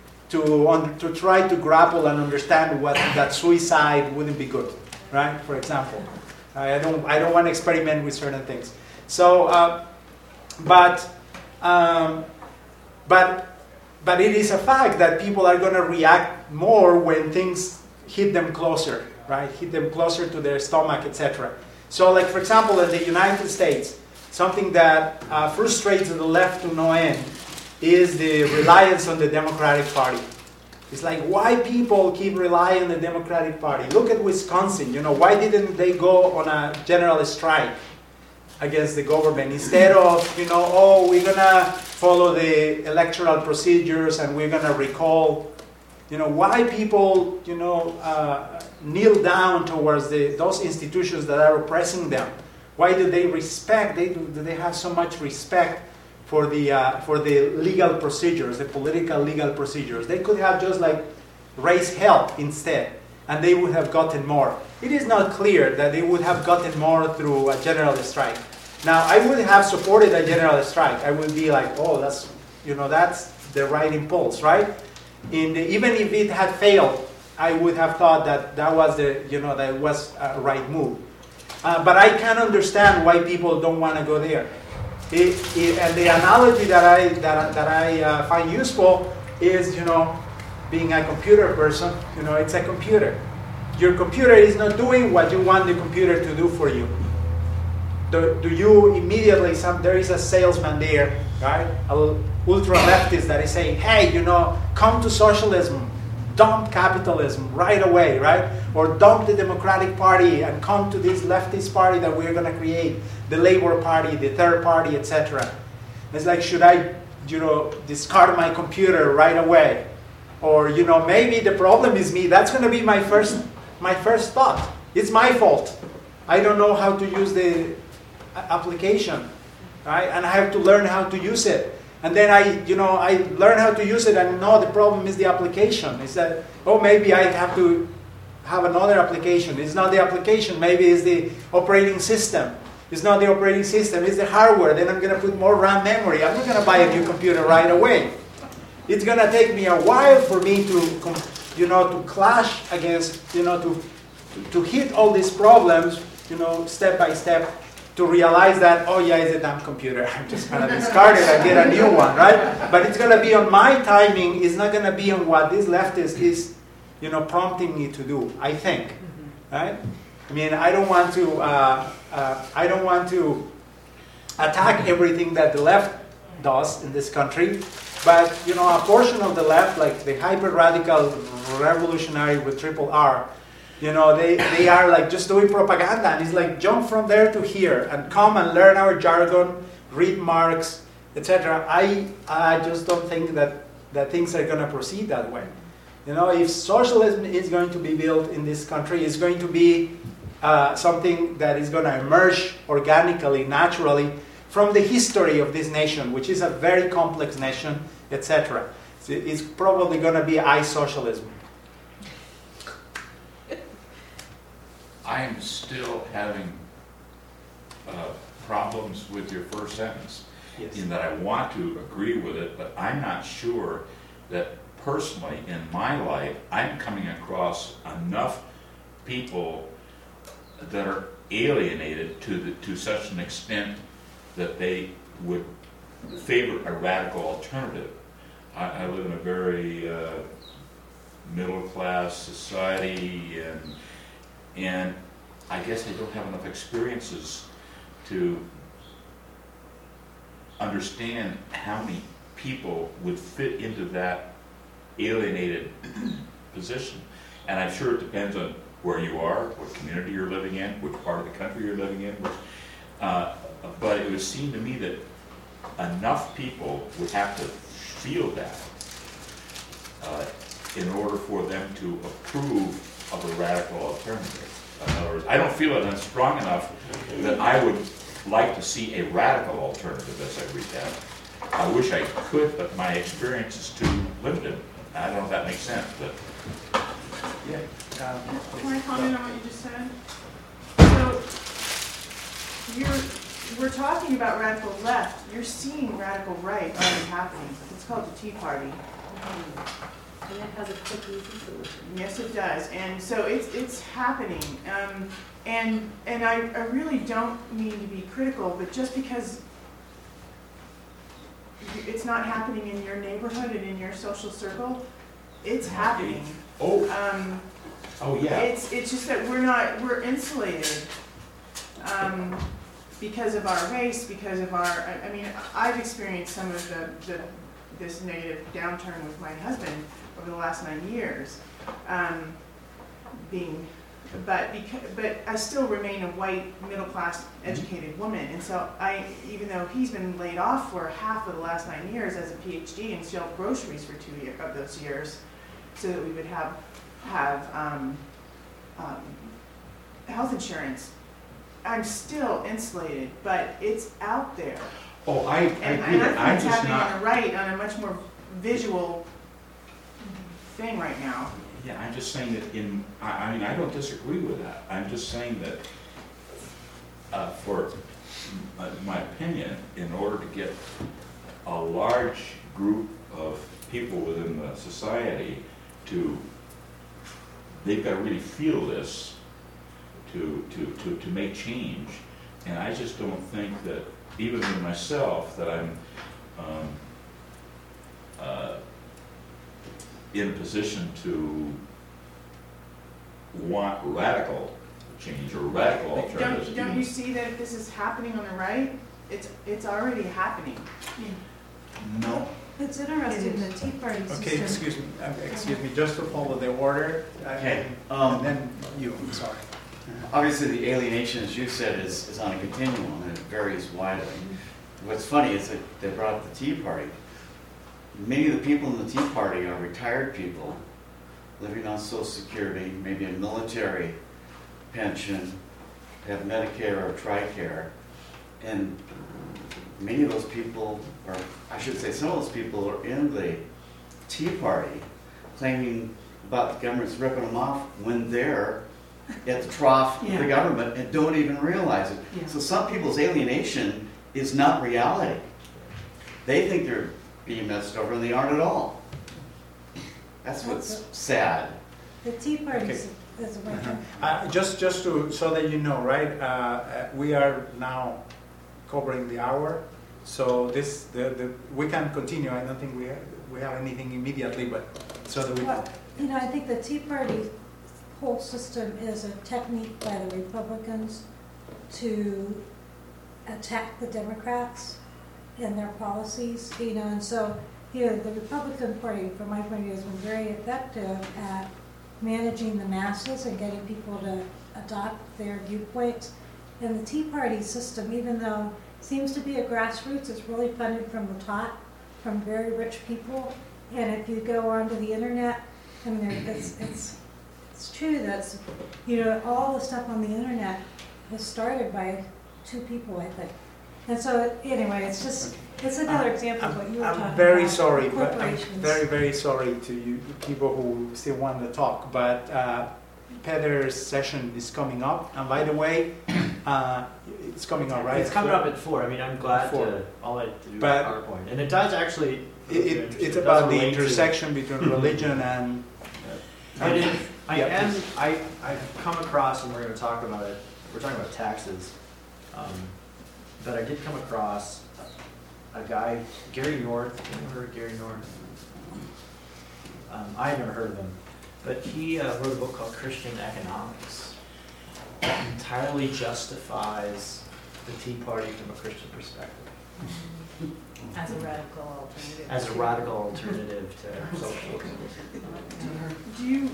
to on, to try to grapple and understand what that suicide wouldn't be good, right? For example, I don't I don't want to experiment with certain things. So, uh, but. Um, but, but it is a fact that people are going to react more when things hit them closer, right? Hit them closer to their stomach, et cetera. So, like for example, in the United States, something that uh, frustrates the left to no end is the reliance on the Democratic Party. It's like, why people keep relying on the Democratic Party? Look at Wisconsin. You know, why didn't they go on a general strike against the government instead of, you know, oh, we're going to follow the electoral procedures and we're going to recall, you know, why people, you know, uh, kneel down towards the, those institutions that are oppressing them? Why do they respect, they, do they have so much respect for the, uh, for the legal procedures, the political legal procedures? They could have just like raised hell instead, and they would have gotten more. It is not clear that they would have gotten more through a general strike. Now, I would have supported a general strike. I would be like, oh, that's, you know, that's the right impulse, right? In the, even if it had failed, I would have thought that that was the, you know, that was a right move. Uh, but I can understand why people don't want to go there. It, it, and the analogy that I that, that I uh, find useful is, you know, being a computer person, you know, it's a computer. Your computer is not doing what you want the computer to do for you. Do, do you immediately, some, there is a salesman there, right? An ultra leftist that is saying, hey, you know, come to socialism, dump capitalism right away, right? Or dump the Democratic Party and come to this leftist party that we're going to create, the Labor Party, the Third Party, et cetera. It's like, should I, you know, discard my computer right away? Or, you know, maybe the problem is me. That's going to be my first, my first thought. It's my fault. I don't know how to use the application, right? And I have to learn how to use it. And then I, you know, I learn how to use it and know the problem is the application. Is that, oh, maybe I have to have another application. It's not the application, maybe it's the operating system. It's not the operating system, it's the hardware. Then I'm going to put more RAM memory. I'm not going to buy a new computer right away. It's going to take me a while for me to, you know, to clash against, you know, to, to hit all these problems, you know, step by step, to realize that, oh yeah, it's a damn computer. I'm just going to discard it and get a new one, right? But it's going to be on my timing. It's not going to be on what this leftist is, you know, prompting me to do, I think, right? I mean, I don't want to, uh, uh, I don't want to attack everything that the left does in this country, but, you know, a portion of the left, like the hyper-radical revolutionary with triple R, you know, they, they are like just doing propaganda, and it's like jump from there to here and come and learn our jargon, read Marx, et cetera. I, I just don't think that, that things are going to proceed that way. You know, if socialism is going to be built in this country, it's going to be uh, something that is going to emerge organically, naturally, from the history of this nation, which is a very complex nation, et cetera. So it's probably going to be I-socialism.
I'm still having uh, problems with your first sentence,
Yes.
in that I want to agree with it, but I'm not sure that personally in my life I'm coming across enough people that are alienated to the, to such an extent that they would favor a radical alternative. I, I live in a very uh, middle-class society, and and I guess I don't have enough experiences to understand how many people would fit into that alienated position. And I'm sure it depends on where you are, what community you're living in, which part of the country you're living in. Which, uh, but it would seem to me that enough people would have to feel that uh, in order for them to approve of a radical alternative. In other words, I don't feel it strong enough that I would like to see a radical alternative as I read that. I wish I could, but my experience is too limited. I don't know if that makes sense, but
Yeah. Um,
Can I comment on what you just said? So, you're, we're talking about radical left, you're seeing radical right already happening. It's called the Tea Party.
And it has a quick, easy solution.
Yes, it does, and so it's, it's happening. Um, and and I, I really don't mean to be critical, but just because it's not happening in your neighborhood and in your social circle, it's happening.
oh,
Um,
oh yeah.
It's, it's just that we're not, we're insulated um, because of our race, because of our, I, I mean, I've experienced some of the, the, this negative downturn with my husband over the last nine years, um, being, but because, but I still remain a white, middle-class, educated woman, and so I, even though he's been laid off for half of the last nine years as a PhD and shelled groceries for two year, of those years, so that we would have have um, um, health insurance. I'm still insulated, but it's out there,
Oh, I, I
and,
agree.
and I think
I'm
it's
just
happening
not.
on the right on a much more visual thing right now.
Yeah, I'm just saying that in, I, I mean, I don't disagree with that. I'm just saying that, uh, for uh, my opinion, in order to get a large group of people within the society to, they've got to really feel this to, to, to, to make change. And I just don't think that, even with myself, that I'm um, uh, in a position to want radical change or radical
But
alternatives.
Don't, don't you see that this is happening on the right? It's, it's already happening.
No.
It's interesting, the Tea Party system.
Okay, excuse me, uh, excuse me, just to follow the order. uh,
Okay,
And
um,
then you, I'm sorry.
obviously the alienation, as you said, is, is on a continuum and it varies widely. What's funny is that they brought up the Tea Party. many of the people in the Tea Party are retired people living on Social Security, maybe a military pension, have Medicare or TRICARE, and many of those people, or I should say some of those people, are in the Tea Party claiming about the government's ripping them off when they're at the trough of the
Yeah.
government and don't even realize it.
Yeah.
So some people's alienation is not reality. They think they're being messed over and they aren't at all. That's what's sad.
The Tea Party is is a way to.
Uh, just, just to, so that you know, right, uh, uh, we are now covering the hour, so this, the, the, we can continue, I don't think we have, we have anything immediately, but, so that we
Well,
can.
you know, I think the Tea Party whole system is a technique by the Republicans to attack the Democrats and their policies, you know, and so, you know, the Republican Party, from my point of view, has been very effective at managing the masses and getting people to adopt their viewpoints. And the Tea Party system, even though it seems to be a grassroots, it's really funded from the top, from very rich people. And if you go onto the internet, I mean, there- it's, it's, it's true that, you know, all the stuff on the internet was started by two people, I think. And so, anyway, it's just, it's another example of what you were talking about.
I'm very sorry, but I'm
corporations.
very, very sorry to you people who still want to talk, but uh, Peter's session is coming up, and by the way, uh, it's coming up, right?
It's coming up at four. I mean, I'm glad
Four.
to, all I have to do is
But-
PowerPoint. And it does actually.
It, it, it's
does
about the
relate to-
intersection between religion and,
But it, I
Yeah,
am,
please.
I, I've come across, and we're gonna talk about it, we're talking about taxes. Um, But I did come across a guy, Gary North, have you ever heard of Gary North? Um, I had never heard of him, but he uh, wrote a book called Christian Economics. That entirely justifies the Tea Party from a Christian perspective,
As a radical alternative.
as a radical alternative to socialism.
Do you,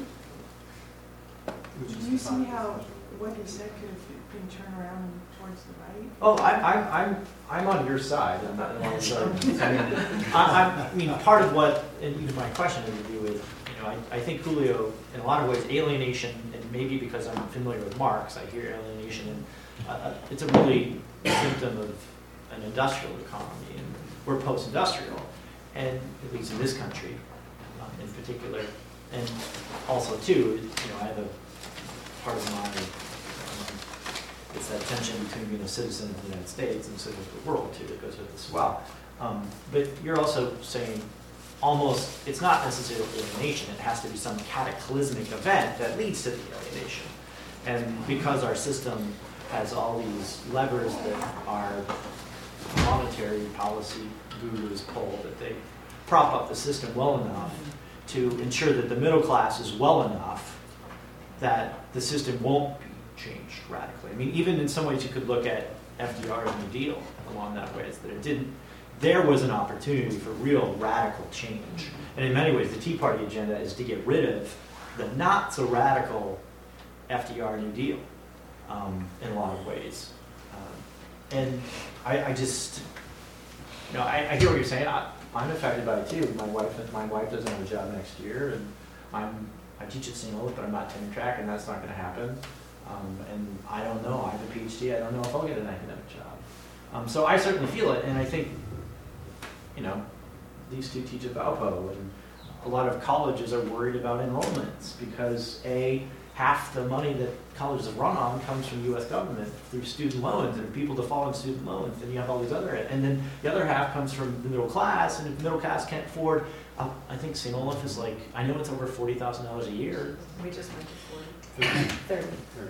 do you see how what he said could have been turned around towards the right?
Oh, I'm, I'm, I'm, I'm on your side. I'm not on your side. I mean, I, I mean, part of what, and even my question had to do with, you know, I, I think Julio, in a lot of ways, alienation, and maybe because I'm familiar with Marx, I hear alienation, and uh, it's a really symptom of an industrial economy, and we're post-industrial, and at least in this country, um, in particular, and also too, you know, I have a part of my it's that tension between being a citizen of the United States and a citizen of the world, too, that goes with this as well. Um, but you're also saying almost, it's not necessarily alienation, it has to be some cataclysmic event that leads to the alienation. And because our system has all these levers that our monetary policy gurus pull, that they prop up the system well enough to ensure that the middle class is well enough that the system won't be changed radically. I mean, even in some ways you could look at F D R's New Deal along that way, is that it didn't, there was an opportunity for real radical change. And in many ways, the Tea Party agenda is to get rid of the not so radical F D R New Deal um, in a lot of ways. Um, and I, I just, you know, I, I hear what you're saying. I, I'm affected by it too. My wife, my wife doesn't have a job next year, and I'm, I teach at Saint Louis, but I'm not tenure track, and that's not going to happen. Um, and I don't know. I have a P H D. I don't know if I'll get an academic job. Um, so I certainly feel it, and I think, you know, these two teach at Valpo, and a lot of colleges are worried about enrollments because A, half the money that colleges run on comes from U S government through student loans, and if people default on student loans, then you have all these other, and then the other half comes from the middle class, and if the middle class can't afford, uh, I think Saint Olaf is like, I know it's over forty thousand dollars a year.
We just went to forty. Thirty.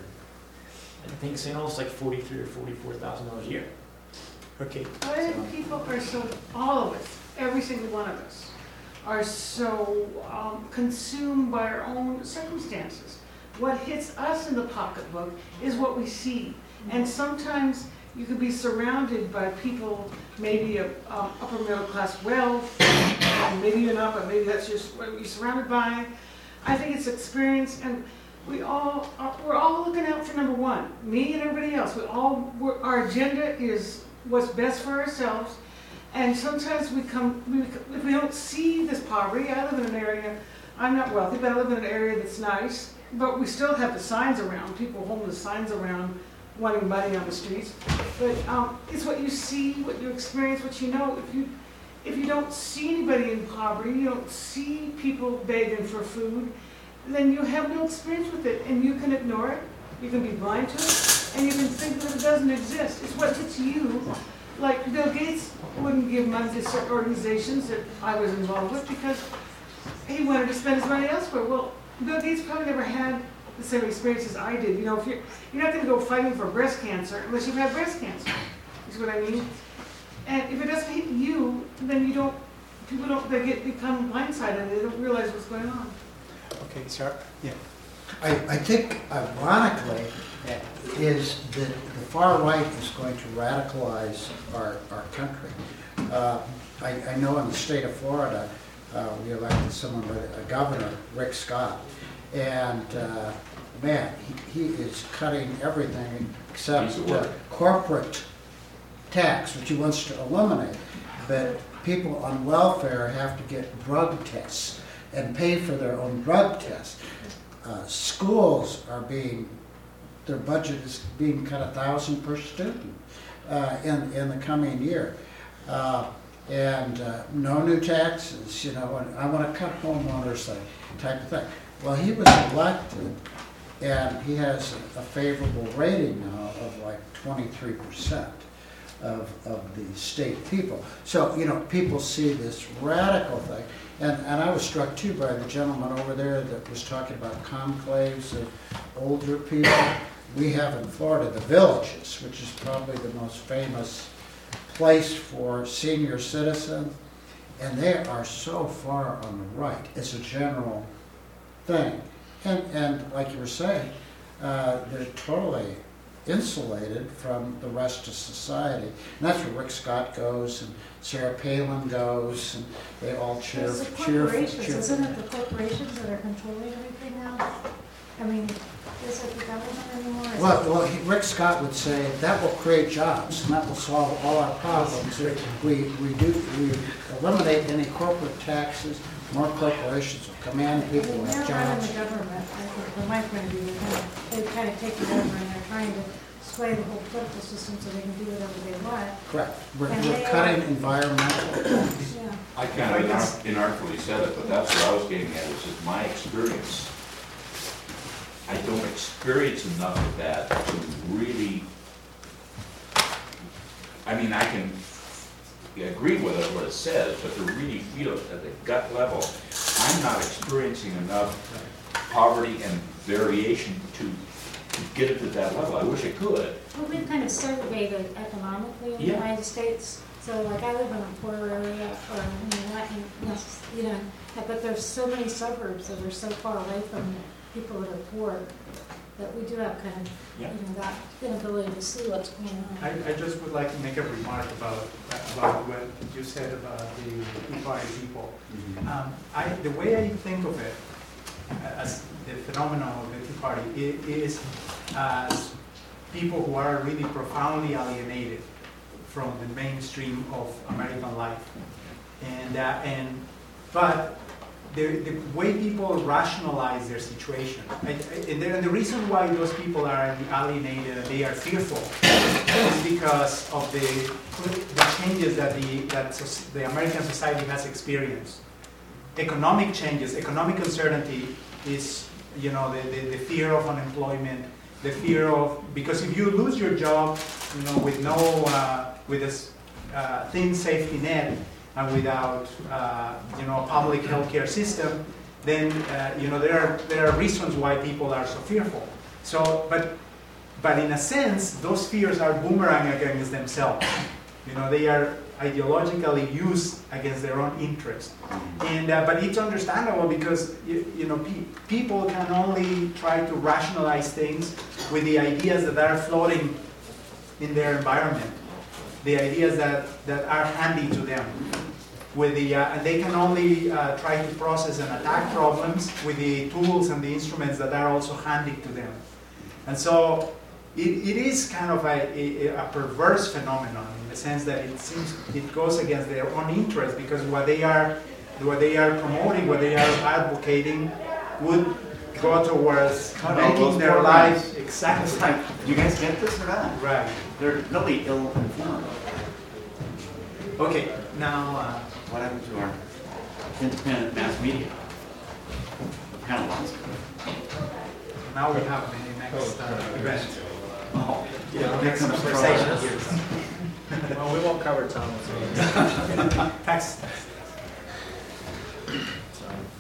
I think Saint Olaf's like forty-three or forty-four thousand dollars a year.
okay.
I think people are so, all of us, every single one of us, are so um, consumed by our own circumstances. What hits us in the pocketbook is what we see. And sometimes you could be surrounded by people, maybe of um, upper middle class wealth, and maybe you're not, but maybe that's just what you're surrounded by. I think it's experience, and we all, are, we're all looking out for number one, me and everybody else. We all, we're, our agenda is what's best for ourselves, And sometimes we come, we, if we don't see this poverty, I live in an area, I'm not wealthy, but I live in an area that's nice, but we still have the signs around, people holding the signs around, wanting money on the streets. But um, it's what you see, what you experience, what you know. If you if you don't see anybody in poverty, you don't see people begging for food, then you have no experience with it, and you can ignore it, you can be blind to it, and you can think that it doesn't exist. It's what hits you. Like Bill Gates wouldn't give money to certain organizations that I was involved with because he wanted to spend his money elsewhere. Well, Bill Gates probably never had the same experience as I did. You know, if you're, you're not going to go fighting for breast cancer unless you've had breast cancer, is what I mean. And if it doesn't hit you, then you don't, people don't, they get become blindsided, they don't realize what's going on.
Okay, sir? Yeah.
I, I think ironically is that the far right is going to radicalize our, our country. Uh, I, I know in the state of Florida, uh, we elected someone, a governor, Rick Scott, and uh, man, he, he is cutting everything except uh, corporate tax, which he wants to eliminate. But people on welfare have to get drug tests and pay for their own drug tests. Uh, schools are being, their budget is being cut a thousand per student uh, in, in the coming year. Uh, and uh, no new taxes, you know, and I want to cut homeowners like, type of thing. Well, he was elected and he has a favorable rating now of like twenty-three percent. Of, of the state people. So, you know, people see this radical thing. And, and I was struck too by the gentleman over there that was talking about conclaves of older people. We have in Florida the Villages, which is probably the most famous place for senior citizens. And they are so far on the right as a general thing. And, and like you were saying, uh, they're totally insulated from the rest of society. And that's where Rick Scott goes and Sarah Palin goes and they all cheer
It's the
cheer
corporations,
cheer
isn't it the corporations that are controlling everything now? I mean, is it the government anymore? Is
Well,
it-
well, he- Rick Scott would say that will create jobs and that will solve all our problems. We, we do, we eliminate any corporate taxes, more corporations will come in,
I
people
mean,
will
they're
have
running
jobs.
the government, I think, from my point of view, they're kind of, they've kind of taken over and they're trying to sway the whole political system so they can do whatever they want.
Correct. We're,
And
we're
they
cutting
are-
environmental things.
Yeah.
I kind of inar- inartfully said it, but that's what I was getting at, is just my experience. I don't experience enough of that to really, I mean, I can agree with it, what it says, but to really feel it at the gut level, I'm not experiencing enough poverty and variation to, to get it to that level. I wish I could.
Well, we've kind of segregated economically in the
Yeah.
United States. So like I live in a poor area, or, you know, not in, you know, but there's so many suburbs that are so far away from people that are poor that we do have kind of, you
Yeah.
know, that inability to see what's going on.
I, I just would like to make a remark about, about what you said about the Tea Party people. Um, I, the way I think of it, as the phenomenon of the Tea Party, i- is as people who are really profoundly alienated from the mainstream of American life. And, uh, and but the, the way people rationalize their situation, I, I, and, the, and the reason why those people are alienated and they are fearful is because of the, the changes that the, that the American society has experienced. Economic changes, economic uncertainty is, you know, the, the, the fear of unemployment, the fear of, because if you lose your job, you know, with no, uh, with a uh, thin safety net, and without, uh, you know, a public healthcare system, then, uh, you know, there are, there are reasons why people are so fearful. So, but, but in a sense, those fears are boomerang against themselves. You know, they are ideologically used against their own interest. And, uh, but it's understandable because, you, you know, pe people can only try to rationalize things with the ideas that are floating in their environment, the ideas that, that are handy to them. With the, uh, and they can only uh, try to process and attack problems with the tools and the instruments that are also handy to them. And so it, it is kind of a, a, a perverse phenomenon in the sense that it seems it goes against their own interest, because what they are what they are promoting, what they are advocating, would go towards
Cut all
making
those
their
programs.
life exactly
It's like, do you guys get this or not?
right.
They're really ill-informed.
Okay, now. Uh,
What happened to our independent mass media? The panel lines.
Now we have the next uh, event.
Oh,
Yeah, next
comes
conversation.
Well, we won't cover Thomas.
Tax.
So.